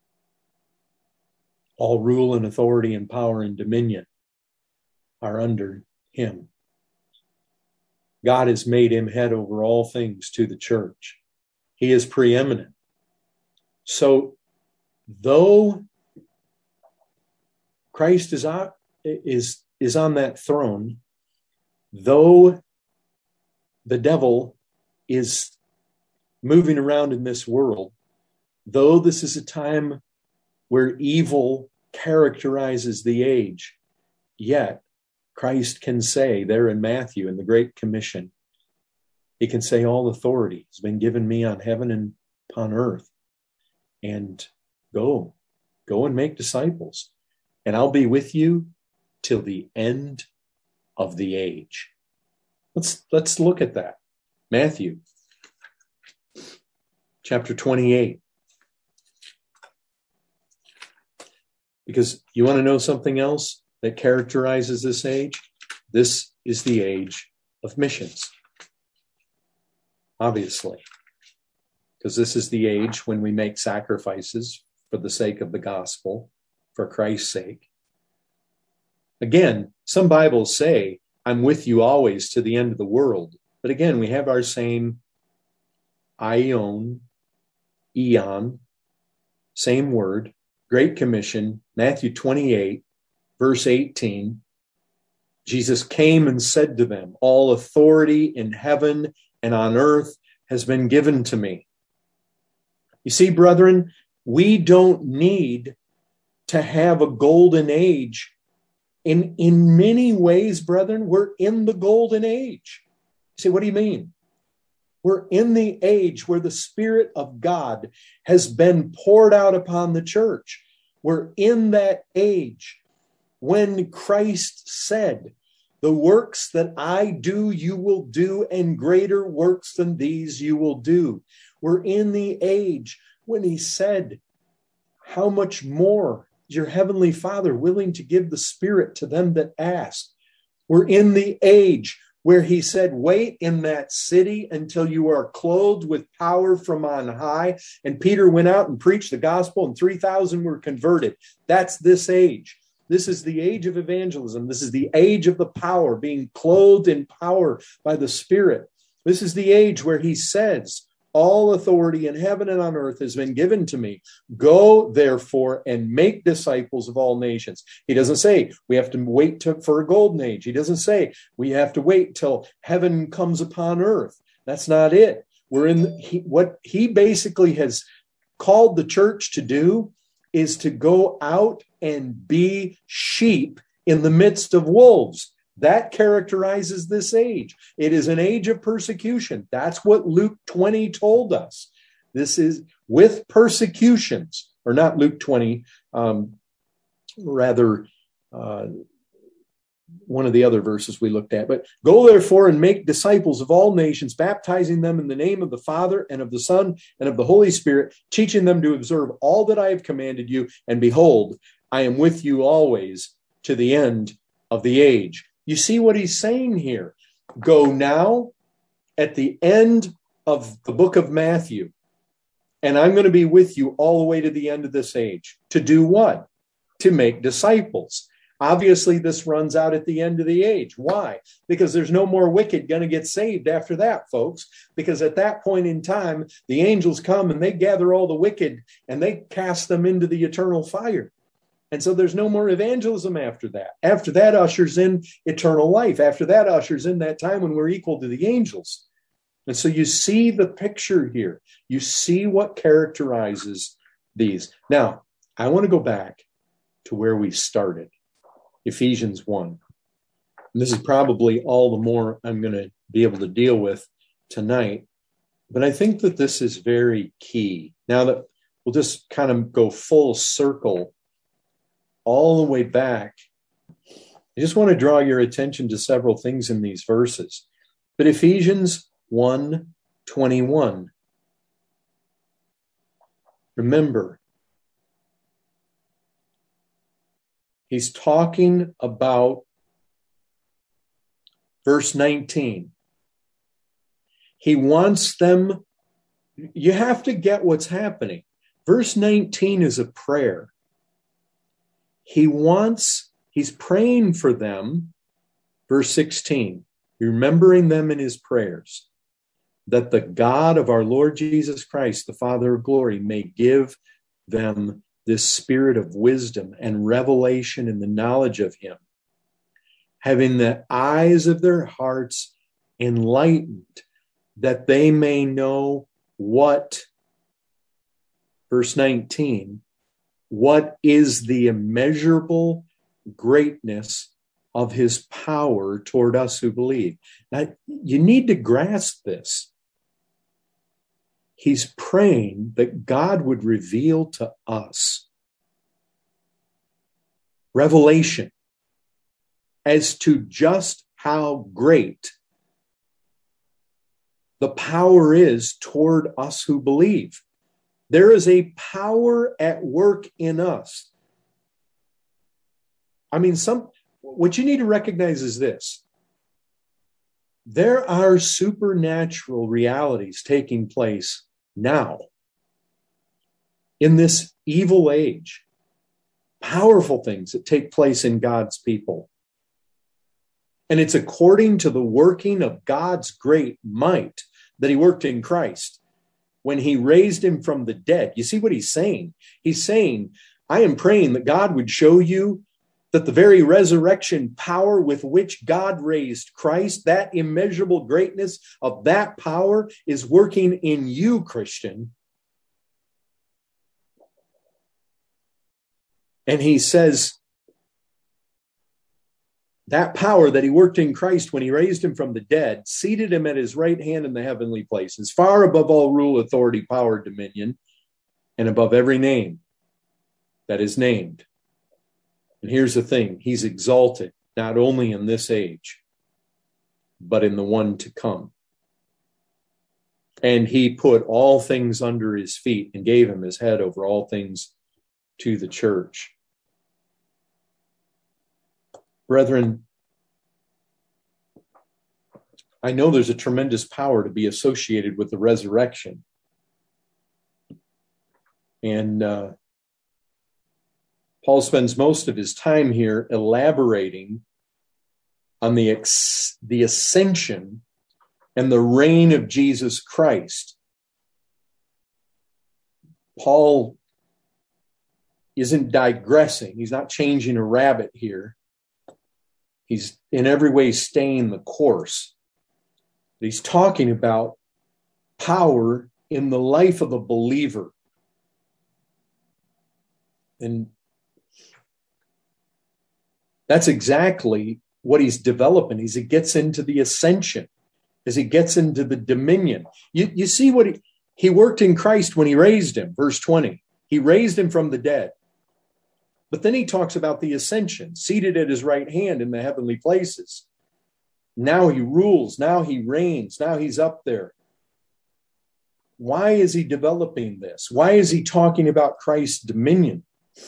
all rule and authority and power and dominion are under him. God has made him head over all things to the church. He is preeminent. So though Christ is on, is, is on that throne, though the devil is moving around in this world, though this is a time where evil characterizes the age, yet Christ can say there in Matthew in the Great Commission, he can say, all authority has been given me on heaven and upon earth. And go, go and make disciples. And I'll be with you till the end of the age. Let's, let's look at that. Matthew chapter twenty-eight. Because you want to know something else that characterizes this age? This is the age of missions. Obviously. Because this is the age when we make sacrifices for the sake of the gospel, for Christ's sake. Again, some Bibles say, I'm with you always to the end of the world. But again, we have our same aion, eon, same word, Great Commission, Matthew twenty-eight, verse eighteen. Jesus came and said to them, all authority in heaven and on earth has been given to me. You see, brethren, we don't need to have a golden age. In, in many ways, brethren, we're in the golden age. You say, what do you mean? We're in the age where the Spirit of God has been poured out upon the church. We're in that age when Christ said, the works that I do, you will do, and greater works than these you will do. We're in the age when he said, how much more is your heavenly Father willing to give the Spirit to them that ask? We're in the age where he said, wait in that city until you are clothed with power from on high. And Peter went out and preached the gospel and three thousand were converted. That's this age. This is the age of evangelism. This is the age of the power, being clothed in power by the Spirit. This is the age where he says, all authority in heaven and on earth has been given to me. Go, therefore, and make disciples of all nations. He doesn't say we have to wait to, for a golden age. He doesn't say we have to wait till heaven comes upon earth. That's not it. We're in he, what he basically has called the church to do is to go out and be sheep in the midst of wolves. That characterizes this age. It is an age of persecution. That's what Luke twenty told us. This is with persecutions, or not Luke twenty, um, rather uh, one of the other verses we looked at. But go therefore and make disciples of all nations, baptizing them in the name of the Father and of the Son and of the Holy Spirit, teaching them to observe all that I have commanded you. And behold, I am with you always to the end of the age. You see what he's saying here. Go now at the end of the book of Matthew, and I'm going to be with you all the way to the end of this age. To do what? To make disciples. Obviously, this runs out at the end of the age. Why? Because there's no more wicked going to get saved after that, folks. Because at that point in time, the angels come and they gather all the wicked and they cast them into the eternal fire. And so there's no more evangelism after that. After that ushers in eternal life. After that ushers in that time when we're equal to the angels. And so you see the picture here. You see what characterizes these. Now, I want to go back to where we started, Ephesians one. And this is probably all the more I'm going to be able to deal with tonight. But I think that this is very key. Now that we'll just kind of go full circle all the way back. I just want to draw your attention to several things in these verses. But Ephesians one twenty-one. Remember, he's talking about verse nineteen. He wants them, you have to get what's happening. Verse nineteen is a prayer. He wants, he's praying for them. Verse sixteen, remembering them in his prayers, that the God of our Lord Jesus Christ, the Father of glory, may give them this spirit of wisdom and revelation in the knowledge of him, having the eyes of their hearts enlightened, that they may know what, verse nineteen, what is the immeasurable greatness of his power toward us who believe. Now, you need to grasp this. He's praying that God would reveal to us revelation as to just how great the power is toward us who believe. There is a power at work in us. I mean, some what you need to recognize is this. There are supernatural realities taking place now in this evil age. Powerful things that take place in God's people. And it's according to the working of God's great might that he worked in Christ when he raised him from the dead. You see what he's saying? He's saying, I am praying that God would show you that the very resurrection power with which God raised Christ, that immeasurable greatness of that power is working in you, Christian. And he says, that power that he worked in Christ when he raised him from the dead, seated him at his right hand in the heavenly places, far above all rule, authority, power, dominion, and above every name that is named. And here's the thing, he's exalted not only in this age, but in the one to come. And he put all things under his feet and gave him his head over all things to the church. Brethren, I know there's a tremendous power to be associated with the resurrection. And uh, Paul spends most of his time here elaborating on the, ex- the ascension and the reign of Jesus Christ. Paul isn't digressing. He's not changing a rabbit here. He's in every way staying the course. He's talking about power in the life of a believer. And that's exactly what he's developing as he gets into the ascension, as he gets into the dominion. You, you see what he, he worked in Christ when he raised him, verse twenty. He raised him from the dead. But then he talks about the ascension, seated at his right hand in the heavenly places. Now he rules, now he reigns, now he's up there. Why is he developing this? Why is he talking about Christ's dominion?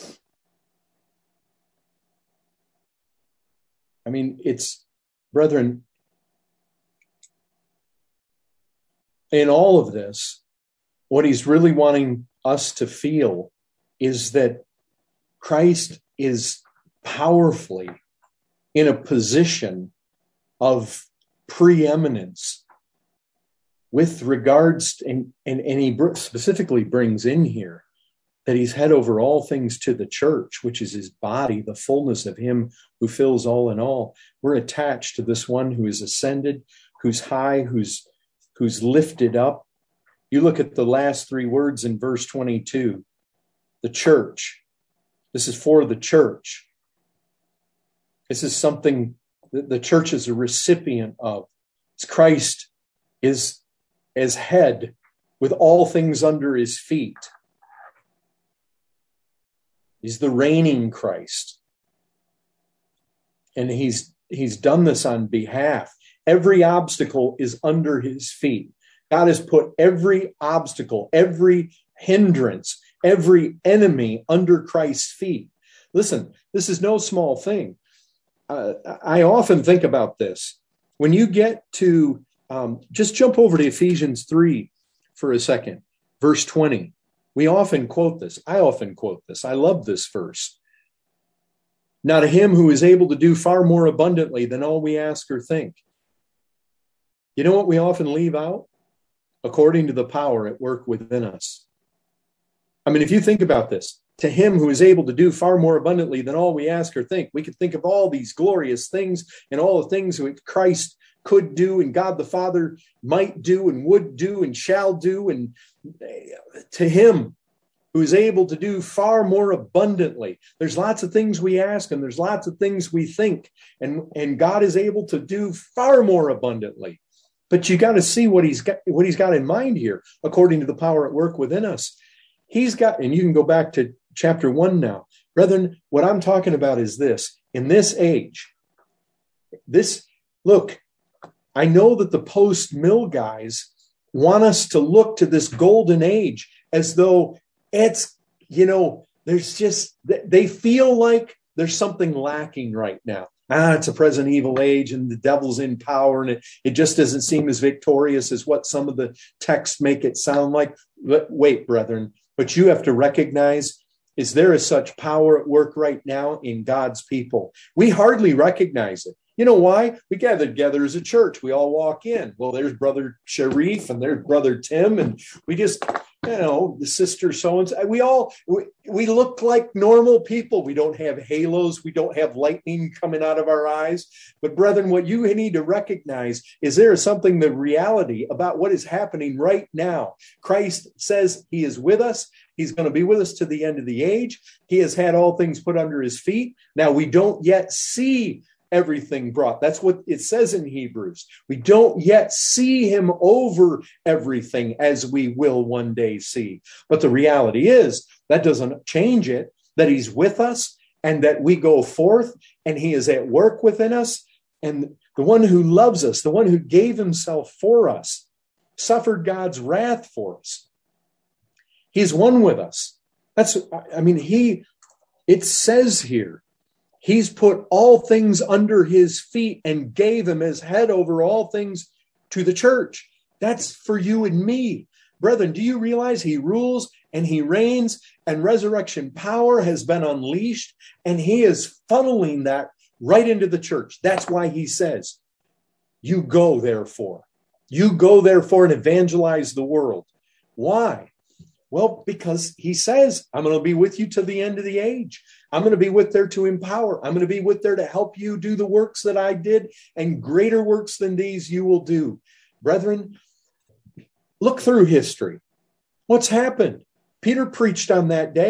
I mean, it's, brethren, in all of this, what he's really wanting us to feel is that Christ is powerfully in a position of preeminence with regards, to, and, and, and he specifically brings in here that he's head over all things to the church, which is his body, the fullness of him who fills all in all. We're attached to this one who is ascended, who's high, who's, who's lifted up. You look at the last three words in verse twenty-two, the church. This is for the church. This is something that the church is a recipient of. It's Christ is as head with all things under his feet. He's the reigning Christ. And he's he's done this on behalf. Every obstacle is under his feet. God has put every obstacle, every hindrance, every enemy under Christ's feet. Listen, this is no small thing. Uh, I often think about this. When you get to, um, just jump over to Ephesians three for a second, verse twenty. We often quote this. I often quote this. I love this verse. Now to him who is able to do far more abundantly than all we ask or think. You know what we often leave out? According to the power at work within us. I mean, if you think about this, to him who is able to do far more abundantly than all we ask or think, we could think of all these glorious things and all the things that Christ could do and God the Father might do and would do and shall do. And to him who is able to do far more abundantly. There's lots of things we ask and there's lots of things we think, and, and God is able to do far more abundantly. But you got to see what he's got, what he's got in mind here, according to the power at work within us. He's got, and you can go back to chapter one now. Brethren, what I'm talking about is this. In this age, this, look, I know that the post-mill guys want us to look to this golden age as though it's, you know, there's just, they feel like there's something lacking right now. Ah, it's a present evil age and the devil's in power and it, it just doesn't seem as victorious as what some of the texts make it sound like. But wait, brethren, what you have to recognize is there is such power at work right now in God's people. We hardly recognize it. You know why? We gather together as a church. We all walk in. Well, there's Brother Sharif and there's Brother Tim, and we just, you know, the sister so-and-so. We all, we, we look like normal people. We don't have halos. We don't have lightning coming out of our eyes. But brethren, what you need to recognize is there is something, the reality about what is happening right now. Christ says he is with us. He's going to be with us to the end of the age. He has had all things put under his feet. Now we don't yet see everything brought. That's what it says in Hebrews. We don't yet see him over everything as we will one day see. But the reality is that doesn't change it, that he's with us and that we go forth and he is at work within us. And the one who loves us, the one who gave himself for us, suffered God's wrath for us. He's one with us. That's, I mean, he, it says here, he's put all things under his feet and gave him as head over all things to the church. That's for you and me. Brethren, do you realize he rules and he reigns and resurrection power has been unleashed and he is funneling that right into the church? That's why he says, you go therefore. You go therefore and evangelize the world. Why? Well, because he says, I'm going to be with you to the end of the age. I'm going to be with there to empower. I'm going to be with there to help you do the works that I did, and greater works than these you will do. Brethren, look through history. What's happened? Peter preached on that day.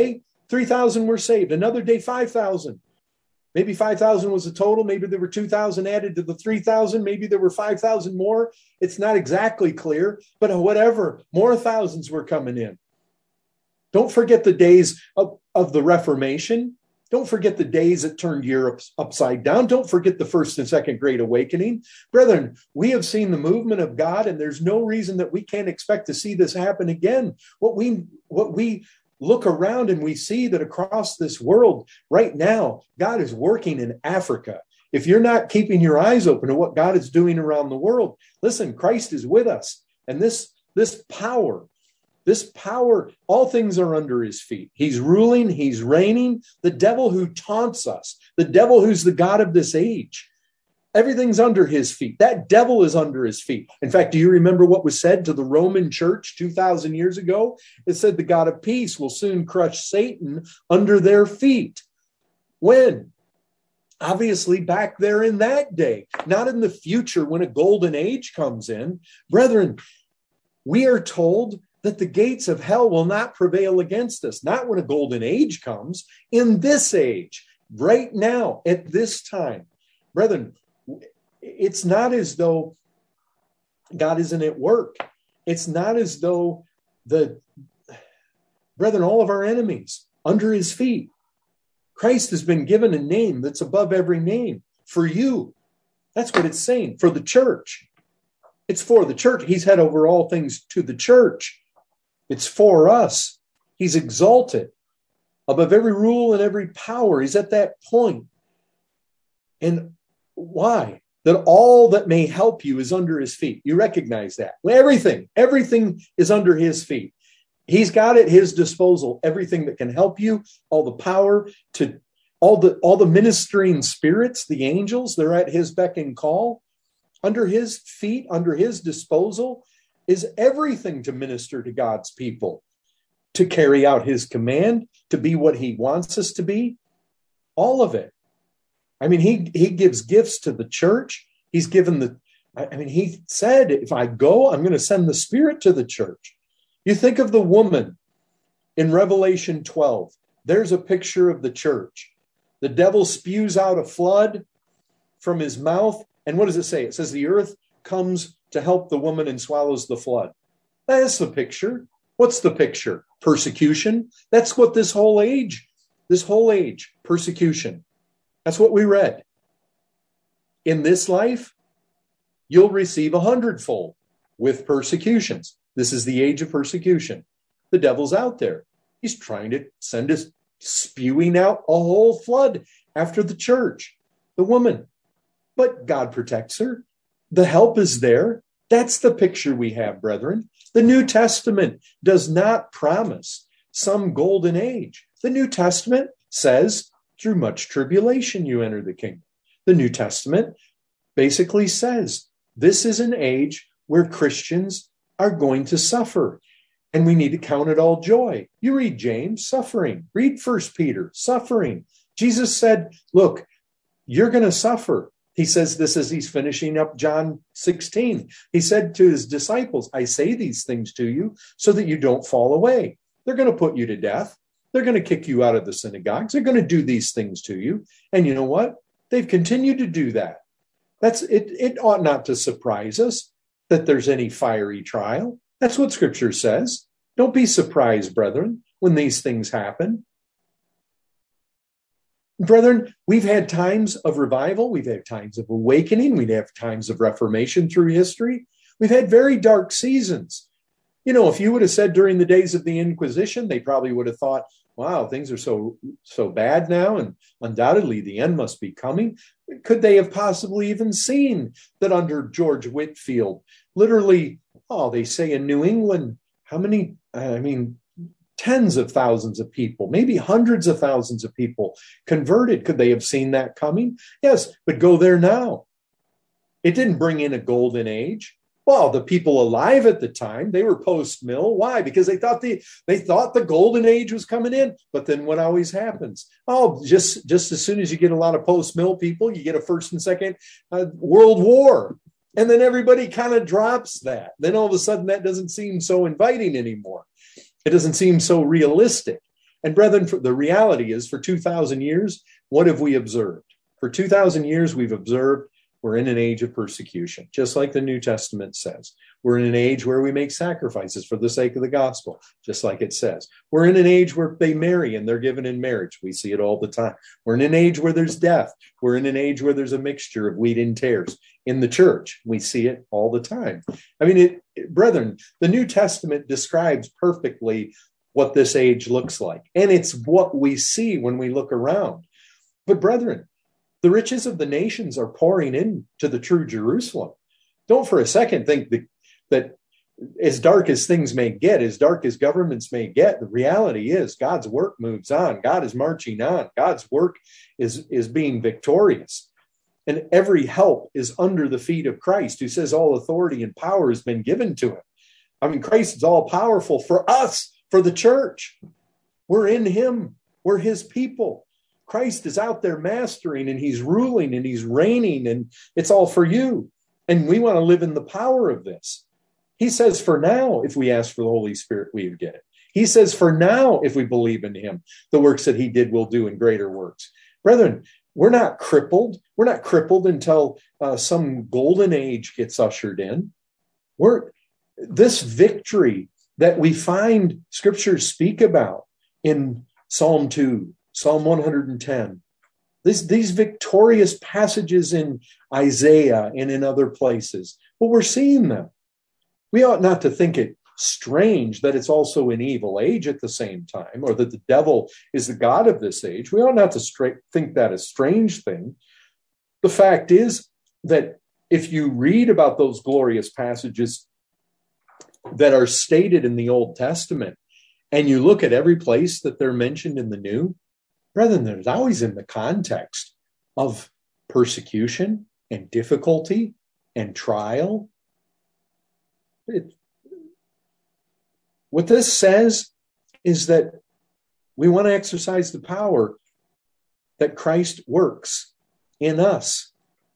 three thousand were saved. Another day, five thousand. Maybe five thousand was the total. Maybe there were two thousand added to the three thousand. Maybe there were five thousand more. It's not exactly clear, but whatever, more thousands were coming in. Don't forget the days of, of the Reformation. Don't forget the days that turned Europe upside down. Don't forget the first and second Great Awakening. Brethren, we have seen the movement of God, and there's no reason that we can't expect to see this happen again. What we, what we look around and we see that across this world right now, God is working in Africa. If you're not keeping your eyes open to what God is doing around the world, listen, Christ is with us. And this, this power, This power, all things are under his feet. He's ruling, he's reigning. The devil who taunts us, the devil who's the God of this age, everything's under his feet. That devil is under his feet. In fact, do you remember what was said to the Roman church two thousand years ago? It said the God of peace will soon crush Satan under their feet. When? Obviously back there in that day, not in the future when a golden age comes in. Brethren, we are told that the gates of hell will not prevail against us, not when a golden age comes, in this age, right now, at this time. Brethren, it's not as though God isn't at work. It's not as though the, brethren, all of our enemies under his feet. Christ has been given a name that's above every name for you. That's what it's saying, for the church. It's for the church. He's head over all things to the church. It's for us. He's exalted above every rule and every power. He's at that point. And why? That all that may help you is under his feet. You recognize that. Everything, everything is under his feet. He's got at his disposal everything that can help you, all the power to all the all the ministering spirits, the angels, they're at his beck and call. Under his feet, under his disposal is everything to minister to God's people, to carry out his command, to be what he wants us to be. All of it. I mean, he, he gives gifts to the church. He's given the, I mean, he said, if I go, I'm going to send the Spirit to the church. You think of the woman in Revelation twelve. There's a picture of the church. The devil spews out a flood from his mouth. And what does it say? It says the earth comes to help the woman and swallows the flood. That's the picture. What's the picture? Persecution. That's what this whole age, this whole age, persecution. That's what we read. In this life, you'll receive a hundredfold with persecutions. This is the age of persecution. The devil's out there. He's trying to send us spewing out a whole flood after the church, the woman. But God protects her. The help is there. That's the picture we have, brethren. The New Testament does not promise some golden age. The New Testament says, through much tribulation you enter the kingdom. The New Testament basically says, this is an age where Christians are going to suffer. And we need to count it all joy. You read James, suffering. Read First Peter, suffering. Jesus said, look, you're going to suffer. He says this as he's finishing up John sixteen. He said to his disciples, I say these things to you so that you don't fall away. They're going to put you to death. They're going to kick you out of the synagogues. They're going to do these things to you. And you know what? They've continued to do that. That's it. It ought not to surprise us that there's any fiery trial. That's what Scripture says. Don't be surprised, brethren, when these things happen. Brethren, we've had times of revival. We've had times of awakening. We've had times of reformation through history. We've had very dark seasons. You know, if you would have said during the days of the Inquisition, they probably would have thought, wow, things are so, so bad now, and undoubtedly the end must be coming. Could they have possibly even seen that under George Whitefield, literally, oh, they say in New England, how many, I mean, tens of thousands of people, maybe hundreds of thousands of people converted. Could they have seen that coming? Yes, but go there now. It didn't bring in a golden age. Well, the people alive at the time, they were post-mill. Why? Because they thought the they thought the golden age was coming in. But then what always happens? Oh, just, just as soon as you get a lot of post-mill people, you get a first and second uh, World War. And then everybody kind of drops that. Then all of a sudden that doesn't seem so inviting anymore. It doesn't seem so realistic. And brethren, for, the reality is for two thousand years, what have we observed? For two thousand years, we've observed we're in an age of persecution, just like the New Testament says. We're in an age where we make sacrifices for the sake of the gospel, just like it says. We're in an age where they marry and they're given in marriage. We see it all the time. We're in an age where there's death. We're in an age where there's a mixture of wheat and tares in the church. We see it all the time. I mean, it, it, brethren, the New Testament describes perfectly what this age looks like. And it's what we see when we look around. But brethren, the riches of the nations are pouring into the true Jerusalem. Don't for a second think that, that as dark as things may get, as dark as governments may get, the reality is God's work moves on. God is marching on. God's work is, is being victorious. And every help is under the feet of Christ, who says all authority and power has been given to him. I mean, Christ is all powerful for us, for the church. We're in him. We're his people. Christ is out there mastering and he's ruling and he's reigning, and it's all for you. And we want to live in the power of this. He says for now, if we ask for the Holy Spirit, we get it. He says for now, if we believe in him, the works that he did will do and greater works. Brethren, we're not crippled. We're not crippled until uh, some golden age gets ushered in. We're this victory that we find scriptures speak about in Psalm two, Psalm one hundred ten, these, these victorious passages in Isaiah and in other places, well, we're seeing them. We ought not to think it strange that it's also an evil age at the same time, or that the devil is the god of this age. We ought not to stra- think that a strange thing. The fact is that if you read about those glorious passages that are stated in the Old Testament, and you look at every place that they're mentioned in the New, brethren, there's always in the context of persecution and difficulty and trial. It, what this says is that we want to exercise the power that Christ works in us,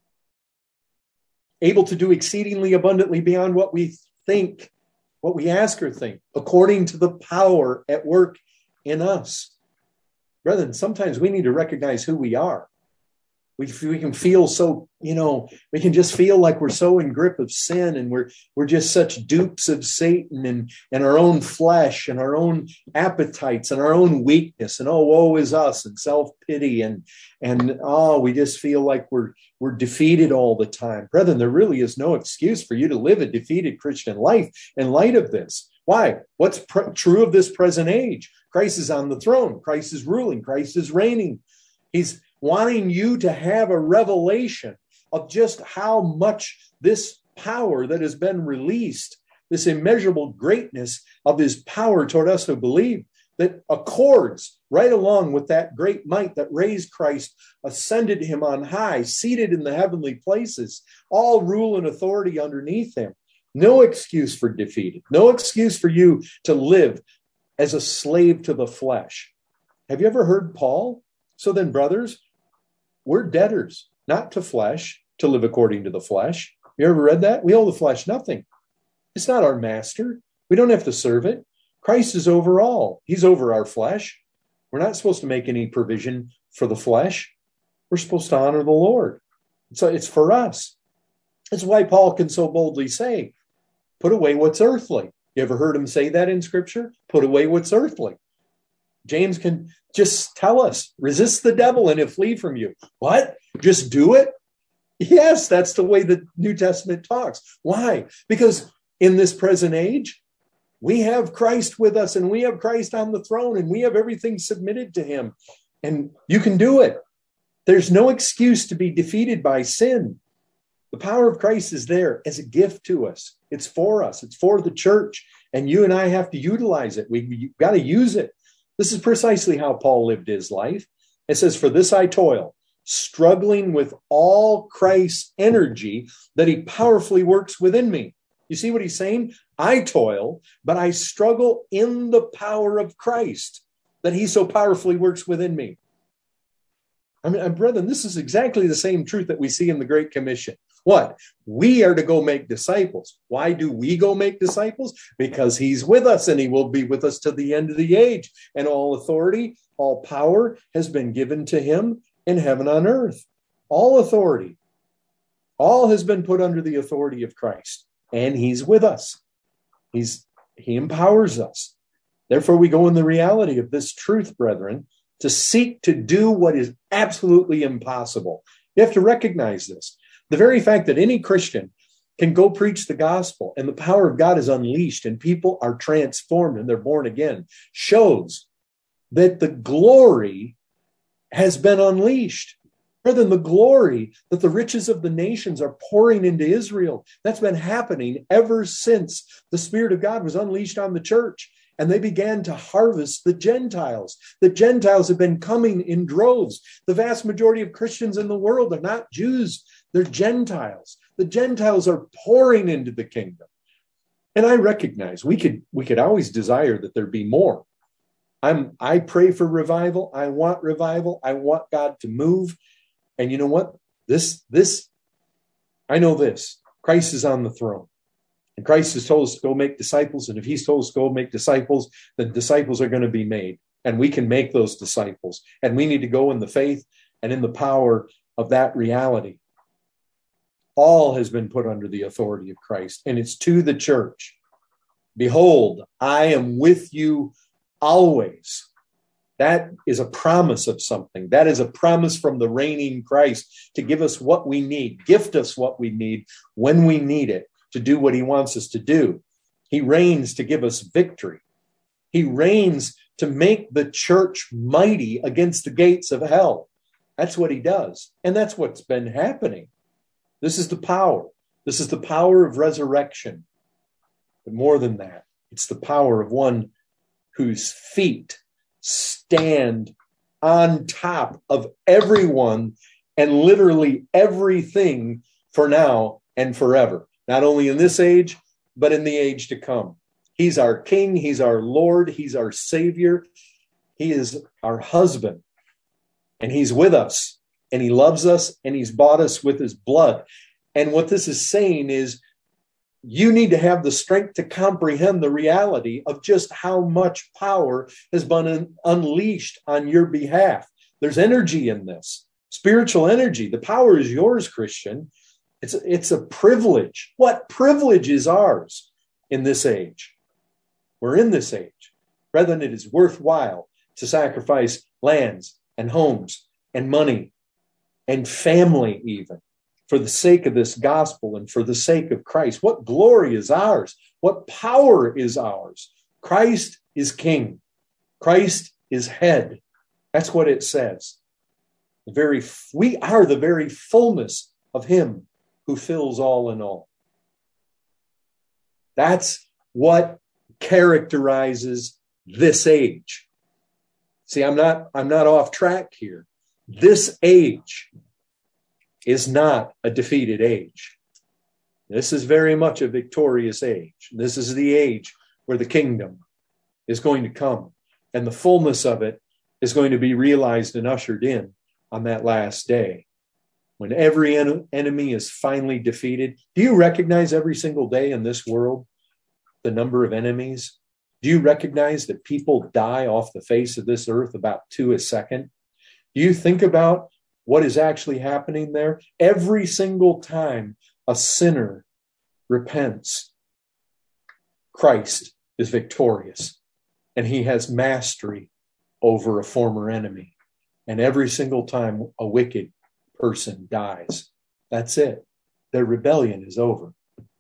able to do exceedingly abundantly beyond what we think, what we ask or think, according to the power at work in us. Brethren, sometimes we need to recognize who we are. We, we can feel so, you know, we can just feel like we're so in grip of sin, and we're we're just such dupes of Satan and, and our own flesh and our own appetites and our own weakness, and oh, woe is us, and self-pity, and and oh, we just feel like we're we're defeated all the time. Brethren, there really is no excuse for you to live a defeated Christian life in light of this. Why? What's pr- true of this present age? Christ is on the throne. Christ is ruling. Christ is reigning. He's wanting you to have a revelation of just how much this power that has been released, this immeasurable greatness of his power toward us who believe, that accords right along with that great might that raised Christ, ascended him on high, seated in the heavenly places, all rule and authority underneath him. No excuse for defeated. No excuse for you to live as a slave to the flesh. Have you ever heard Paul? So then, brothers, we're debtors, not to flesh, to live according to the flesh. You ever read that? We owe the flesh nothing. It's not our master. We don't have to serve it. Christ is over all. He's over our flesh. We're not supposed to make any provision for the flesh. We're supposed to honor the Lord. So it's for us. That's why Paul can so boldly say, put away what's earthly. You ever heard him say that in Scripture? Put away what's earthly. James can just tell us, resist the devil and he'll flee from you. What? Just do it? Yes, that's the way the New Testament talks. Why? Because in this present age, we have Christ with us, and we have Christ on the throne, and we have everything submitted to him. And you can do it. There's no excuse to be defeated by sin. The power of Christ is there as a gift to us. It's for us. It's for the church. And you and I have to utilize it. We've got to use it. This is precisely how Paul lived his life. It says, for this I toil, struggling with all Christ's energy that he powerfully works within me. You see what he's saying? I toil, but I struggle in the power of Christ that he so powerfully works within me. I mean, brethren, this is exactly the same truth that we see in the Great Commission. What? We are to go make disciples. Why do we go make disciples? Because he's with us and he will be with us to the end of the age. And all authority, all power has been given to him in heaven on earth. All authority. All has been put under the authority of Christ. And he's with us. He's, he empowers us. Therefore, we go in the reality of this truth, brethren, to seek to do what is absolutely impossible. You have to recognize this. The very fact that any Christian can go preach the gospel and the power of God is unleashed and people are transformed and they're born again shows that the glory has been unleashed. Rather than the glory that the riches of the nations are pouring into Israel. That's been happening ever since the Spirit of God was unleashed on the church. And they began to harvest the Gentiles. The Gentiles have been coming in droves. The vast majority of Christians in the world are not Jews. They're Gentiles. The Gentiles are pouring into the kingdom. And I recognize we could, we could always desire that there be more. I'm, I pray for revival. I want revival. I want God to move. And you know what? This, this, I know this. Christ is on the throne. And Christ has told us to go make disciples. And if he's told us to go make disciples, then disciples are going to be made. And we can make those disciples. And we need to go in the faith and in the power of that reality. All has been put under the authority of Christ. And it's to the church. Behold, I am with you always. That is a promise of something. That is a promise from the reigning Christ to give us what we need, gift us what we need when we need it to do what he wants us to do. He reigns to give us victory. He reigns to make the church mighty against the gates of hell. That's what he does. And that's what's been happening. This is the power. This is the power of resurrection. But more than that, it's the power of one whose feet stand on top of everyone and literally everything for now and forever. Not only in this age, but in the age to come. He's our King. He's our Lord. He's our Savior. He is our husband. And he's with us. And he loves us. And he's bought us with his blood. And what this is saying is, you need to have the strength to comprehend the reality of just how much power has been un- unleashed on your behalf. There's energy in this, spiritual energy. The power is yours, Christian. It's, it's a privilege. What privilege is ours in this age? We're in this age. Brethren, it is worthwhile to sacrifice lands and homes and money and family even, for the sake of this gospel and for the sake of Christ. What glory is ours? What power is ours? Christ is King. Christ is head. That's what it says. The very, we are the very fullness of him who fills all in all. That's what characterizes this age. See, I'm not, I'm not off track here. This age is not a defeated age. This is very much a victorious age. This is the age where the kingdom is going to come, and the fullness of it is going to be realized and ushered in on that last day, when every en- enemy is finally defeated. Do you recognize every single day in this world the number of enemies? Do you recognize that people die off the face of this earth about two a second? Do you think about what is actually happening there? Every single time a sinner repents, Christ is victorious, and he has mastery over a former enemy. And every single time a wicked person dies, that's it. Their rebellion is over.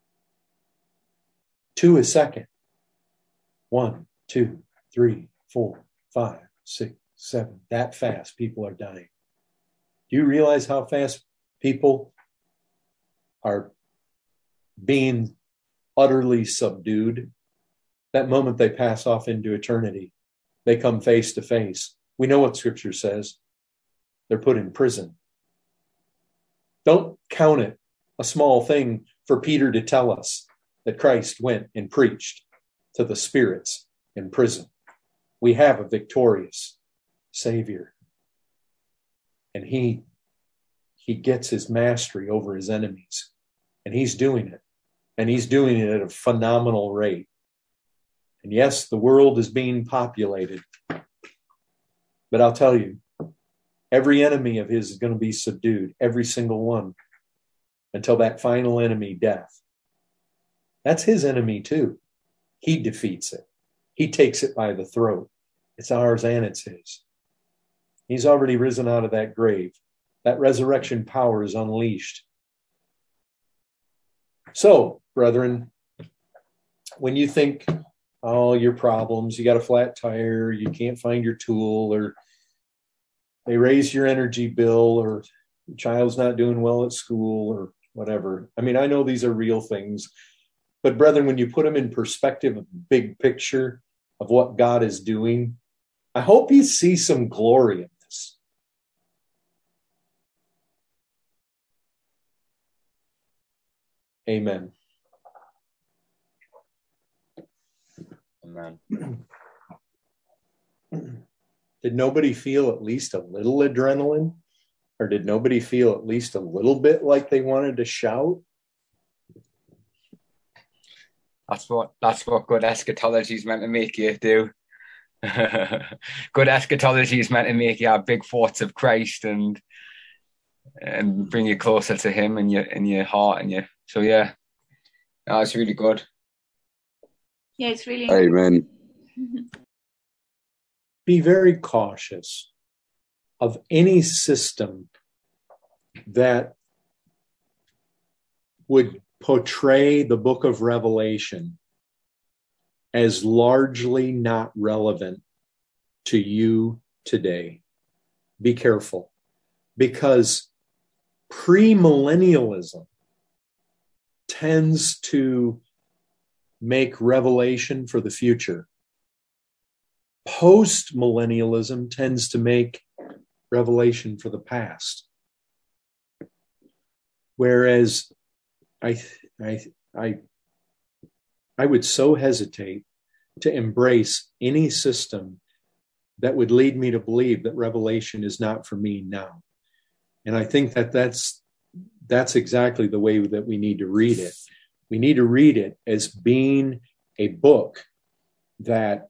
Two a second. One, two, three, four, five, six, seven. That fast people are dying. Do you realize how fast people are being utterly subdued? That moment they pass off into eternity, they come face to face. We know what Scripture says. They're put in prison. Don't count it a small thing for Peter to tell us that Christ went and preached to the spirits in prison. We have a victorious Savior. And he, he gets his mastery over his enemies. And he's doing it. And he's doing it at a phenomenal rate. And yes, the world is being populated. But I'll tell you, every enemy of his is going to be subdued, every single one, until that final enemy, death. That's his enemy too. He defeats it. He takes it by the throat. It's ours and it's his. He's already risen out of that grave. That resurrection power is unleashed. So, brethren, when you think, oh, your problems, you got a flat tire, you can't find your tool, or they raise your energy bill, or your child's not doing well at school, or whatever. I mean, I know these are real things, but brethren, when you put them in perspective of the big picture of what God is doing, I hope you see some glory in this. Amen. Amen. Did nobody feel at least a little adrenaline? Or did nobody feel at least a little bit like they wanted to shout? That's what that's what good eschatology is meant to make you do. Good eschatology is meant to make you have big thoughts of Christ and and bring you closer to him in your in your heart and your so yeah. No, it's really good. Yeah, it's really Amen. Be very cautious of any system that would portray the book of Revelation as largely not relevant to you today. Be careful, because premillennialism tends to make revelation for the future. Post-millennialism tends to make revelation for the past. Whereas I, I, I, I would so hesitate to embrace any system that would lead me to believe that revelation is not for me now. And I think that that's, that's exactly the way that we need to read it. We need to read it as being a book that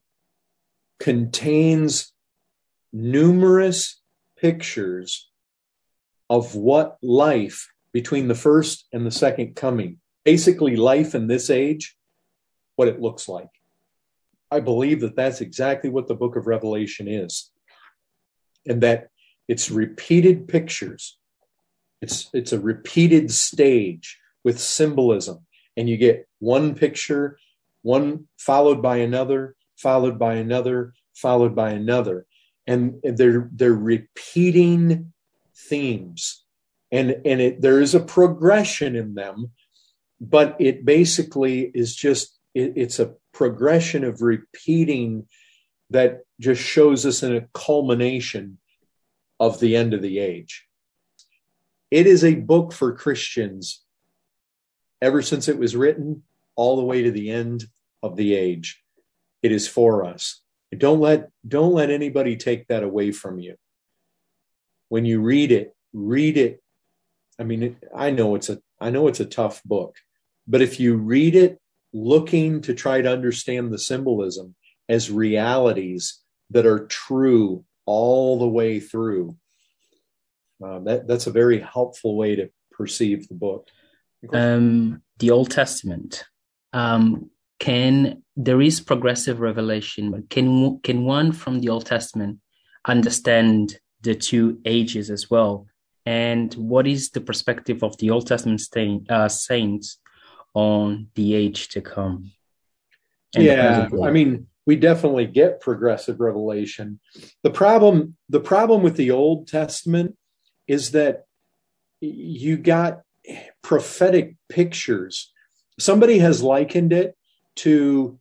contains numerous pictures of what life between the first and the second coming, basically life in this age, what it looks like. I believe that that's exactly what the book of Revelation is. And that it's repeated pictures. It's, it's a repeated stage with symbolism. And you get one picture, one followed by another, followed by another, followed by another. And they're, they're repeating themes. And, and it, there is a progression in them, but it basically is just, it, it's a progression of repeating that just shows us in a culmination of the end of the age. It is a book for Christians ever since it was written all the way to the end of the age. It is for us. Don't let, don't let anybody take that away from you. When you read it, read it. I mean, it, I know it's a, I know it's a tough book, but if you read it looking to try to understand the symbolism as realities that are true all the way through, uh, that, that's a very helpful way to perceive the book. Um, the Old Testament, um, can there is progressive revelation, but can can one from the Old Testament understand the two ages as well? And what is the perspective of the Old Testament stain, uh, saints on the age to come? Yeah, I mean, we definitely get progressive revelation. The problem, the problem with the Old Testament is that you got prophetic pictures. Somebody has likened it to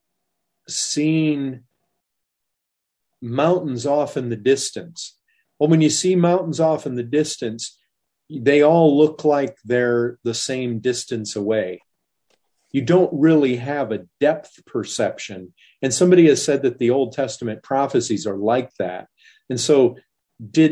seeing mountains off in the distance. Well, when you see mountains off in the distance, they all look like they're the same distance away. You don't really have a depth perception. And somebody has said that the Old Testament prophecies are like that. And so did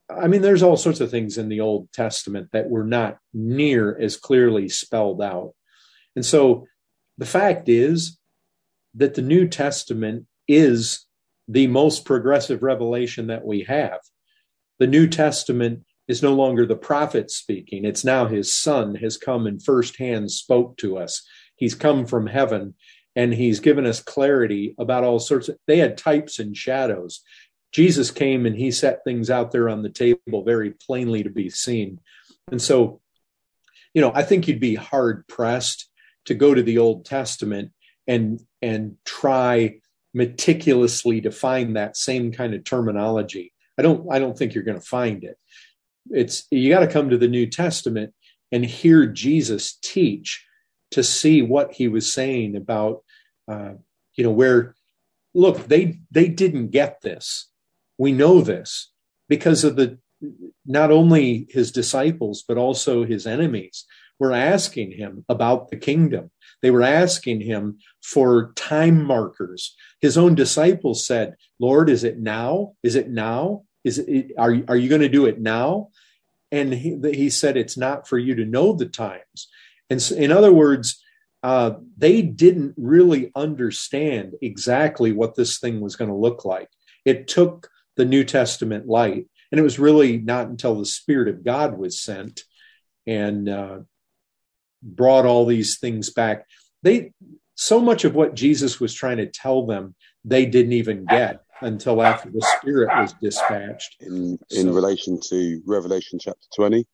I mean, there's all sorts of things in the Old Testament that were not near as clearly spelled out. And so the fact is that the New Testament is the most progressive revelation that we have. The New Testament is no longer the prophet speaking. It's now his son has come and firsthand spoke to us. He's come from heaven and he's given us clarity about all sorts of, they had types and shadows. Jesus came and he set things out there on the table very plainly to be seen. And so, you know, I think you'd be hard pressed to go to the Old Testament and, and try meticulously to find that same kind of terminology. I don't, I don't think you're going to find it. It's, you got to come to the New Testament and hear Jesus teach to see what he was saying about, uh, you know, where, look, they, they didn't get this. We know this because of the, not only his disciples, but also his enemies were asking him about the kingdom. They were asking him for time markers. His own disciples said, Lord, is it now? Is it now? Is it, are, are you going to do it now? And he, he said, it's not for you to know the times. And so, in other words, uh, they didn't really understand exactly what this thing was going to look like. It took the New Testament light, and it was really not until the Spirit of God was sent and uh, brought all these things back. They, so much of what Jesus was trying to tell them, they didn't even get until after the Spirit was dispatched. In in So- relation to Revelation chapter twenty,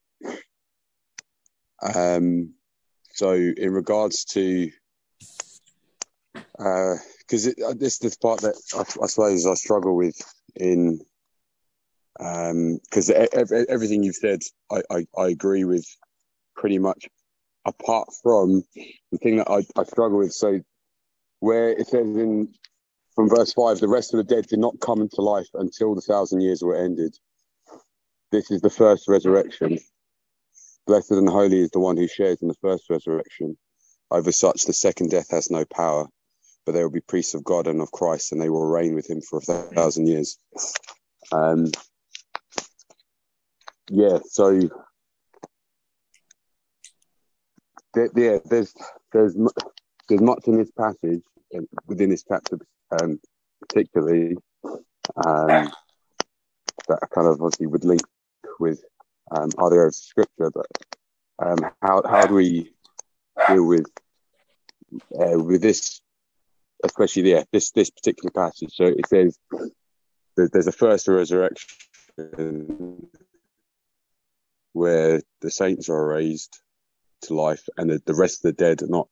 um, so in regards to, because uh, this is the part that I, I suppose I struggle with in, because um, ev- everything you've said, I, I, I agree with pretty much, apart from the thing that I, I struggle with. So where it says in, from verse five, the rest of the dead did not come into life until the thousand years were ended. This is the first resurrection. Blessed and holy is the one who shares in the first resurrection. Over such, the second death has no power, but they will be priests of God and of Christ, and they will reign with him for a thousand years. Um, yeah, so there, yeah, there's there's there's much in this passage, within this chapter, um, particularly, um, that kind of obviously would link with um, other areas of scripture. But um, how how do we deal with uh, with this, especially yeah, this this particular passage? So it says that there's a first resurrection where the saints are raised to life, and the, the rest of the dead are not.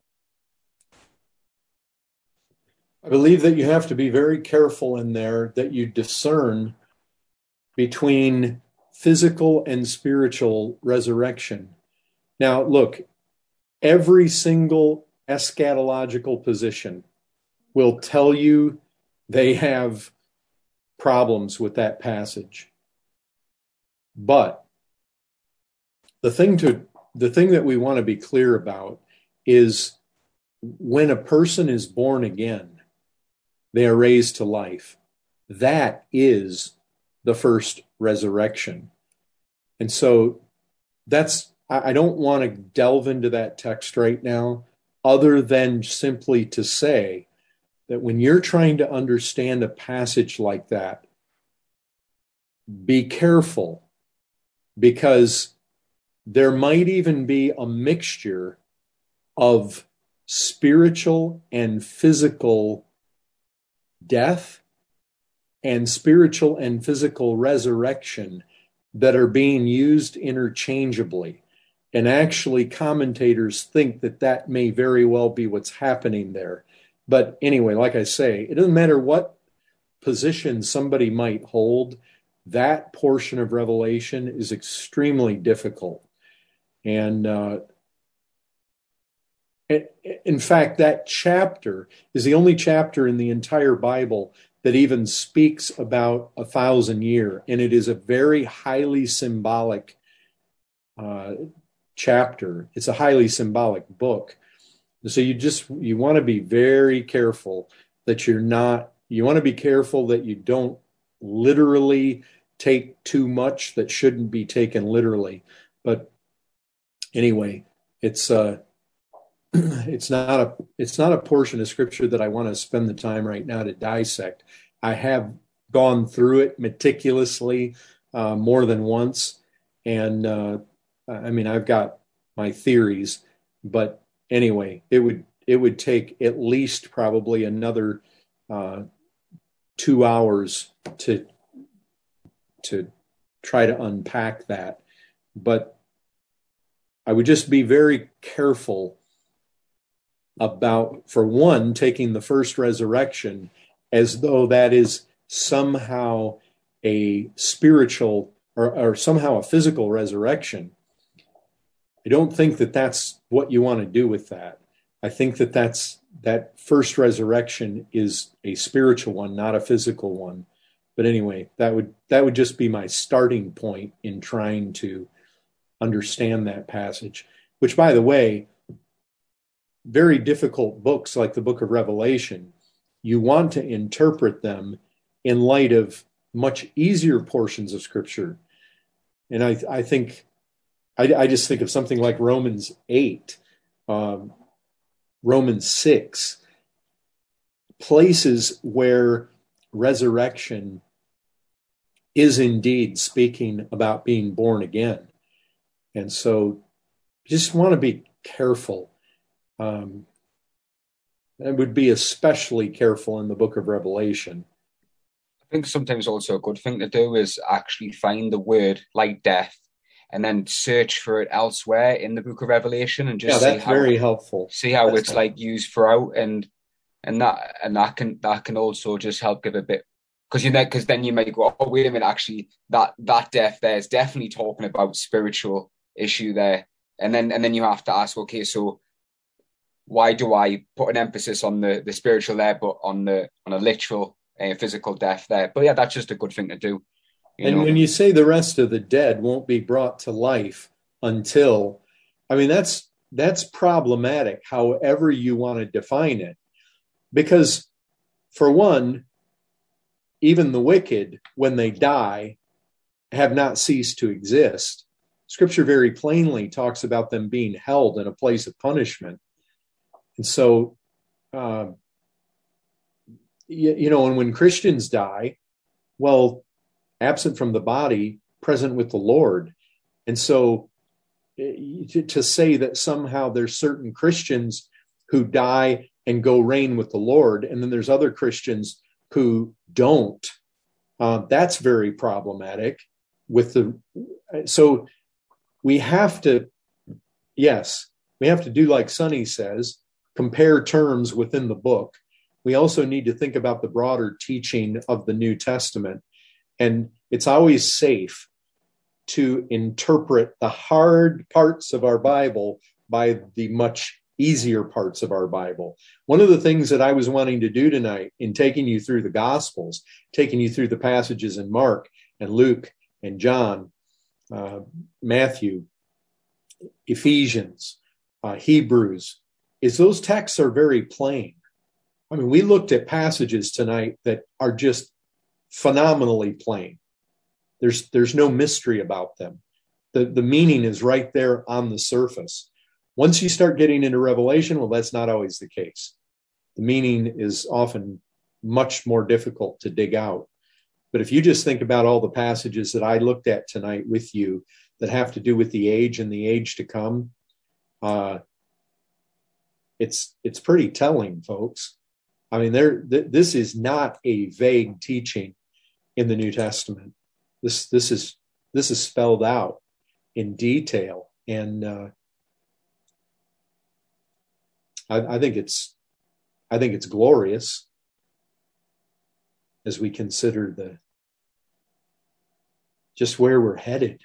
I believe that you have to be very careful in there that you discern between physical and spiritual resurrection. Now, look, every single eschatological position will tell you they have problems with that passage. But the thing to the thing that we want to be clear about is when a person is born again, they are raised to life. That is the first resurrection. And so that's, I don't want to delve into that text right now, other than simply to say that when you're trying to understand a passage like that, be careful, because there might even be a mixture of spiritual and physical death and spiritual and physical resurrection that are being used interchangeably. And actually, commentators think that that may very well be what's happening there. But anyway, like I say, it doesn't matter what position somebody might hold, that portion of Revelation is extremely difficult. And uh, in fact, that chapter is the only chapter in the entire Bible that even speaks about a thousand year. And it is a very highly symbolic uh, chapter. It's a highly symbolic book. So you just, you want to be very careful that you're not, you want to be careful that you don't literally take too much that shouldn't be taken literally. But anyway, it's uh, it's not a it's not a portion of scripture that I want to spend the time right now to dissect. I have gone through it meticulously uh, more than once, and uh, I mean I've got my theories, but anyway, it would it would take at least probably another uh, two hours to to try to unpack that. But I would just be very careful about, for one, taking the first resurrection as though that is somehow a spiritual or, or somehow a physical resurrection. I don't think that that's what you want to do with that. I think that that's that first resurrection is a spiritual one, not a physical one. But anyway, that would that would just be my starting point in trying to understand that passage, which, by the way, very difficult books like the book of Revelation, you want to interpret them in light of much easier portions of scripture. And I, I think, I, I just think of something like Romans eight, um, Romans six, places where resurrection is indeed speaking about being born again. And so just want to be careful. Um, and would be especially careful in the book of Revelation. I think sometimes also a good thing to do is actually find the word like death and then search for it elsewhere in the book of Revelation and just yeah, see that's how, very helpful. See how that's it's helpful. like used throughout, and and that and that can that can also just help give a bit, because you know because then you might go, oh wait a minute, actually that that death there is definitely talking about spiritual issue there, and then and then you have to ask, okay, so why do I put an emphasis on the the spiritual there, but on the on a literal uh, physical death there? But yeah, that's just a good thing to do. You and know? When you say the rest of the dead won't be brought to life until, I mean, that's that's problematic, however you want to define it. Because, for one, even the wicked, when they die, have not ceased to exist. Scripture very plainly talks about them being held in a place of punishment. And so, uh, you, you know, and when Christians die, well, absent from the body, present with the Lord. And so to, to say that somehow there's certain Christians who die and go reign with the Lord, and then there's other Christians who don't, uh, that's very problematic. With the so we have to, yes, we have to do like Sonny says, compare terms within the book. We also need to think about the broader teaching of the New Testament. And it's always safe to interpret the hard parts of our Bible by the much easier parts of our Bible. One of the things that I was wanting to do tonight in taking you through the Gospels, taking you through the passages in Mark and Luke and John, uh, Matthew, Ephesians, uh, Hebrews, is those texts are very plain. I mean, we looked at passages tonight that are just phenomenally plain. There's there's no mystery about them. The, the meaning is right there on the surface. Once you start getting into Revelation, well, that's not always the case. The meaning is often much more difficult to dig out. But if you just think about all the passages that I looked at tonight with you that have to do with the age and the age to come, uh, it's it's pretty telling, folks. I mean, there th- this is not a vague teaching in the New Testament. This this is this is spelled out in detail, and uh, I, I think it's I think it's glorious as we consider the just where we're headed.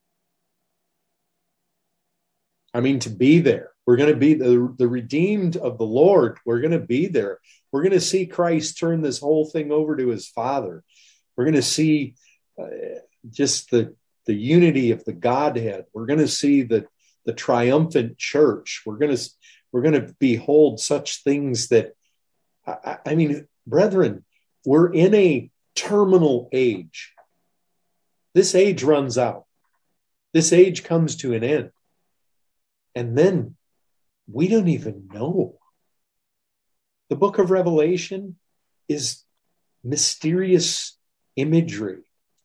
I mean, to be there. We're going to be the, the redeemed of the Lord. We're going to be there. We're going to see Christ turn this whole thing over to his Father. We're going to see uh, just the, the unity of the Godhead. We're going to see the, the triumphant church. We're going to, we're going to behold such things that, I, I mean, brethren, we're in a terminal age. This age runs out. This age comes to an end. And then we don't even know. The book of Revelation is mysterious imagery.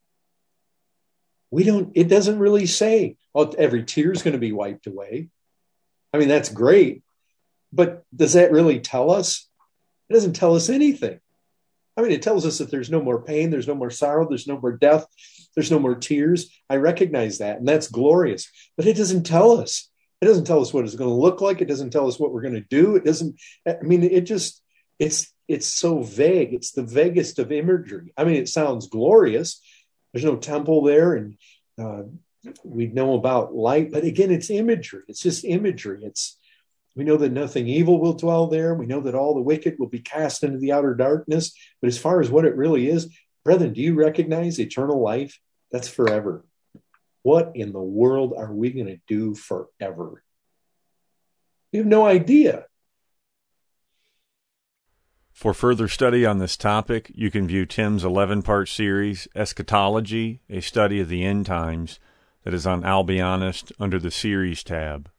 We don't, it doesn't really say, oh, every tear is going to be wiped away. I mean, that's great. But does that really tell us? It doesn't tell us anything. I mean, it tells us that there's no more pain, there's no more sorrow, there's no more death, there's no more tears. I recognize that, and that's glorious. But it doesn't tell us. It doesn't tell us what it's going to look like. It doesn't tell us what we're going to do. It doesn't, I mean, it just, it's, it's so vague. It's the vaguest of imagery. I mean, it sounds glorious. There's no temple there, and uh, we know about light, but again, it's imagery. It's just imagery. It's, we know that nothing evil will dwell there. We know that all the wicked will be cast into the outer darkness. But as far as what it really is, brethren, do you recognize eternal life? That's forever. What in the world are we going to do forever? We have no idea. For further study on this topic, you can view Tim's eleven-part series, Eschatology, a Study of the End Times, that is on Albionist under the Series tab.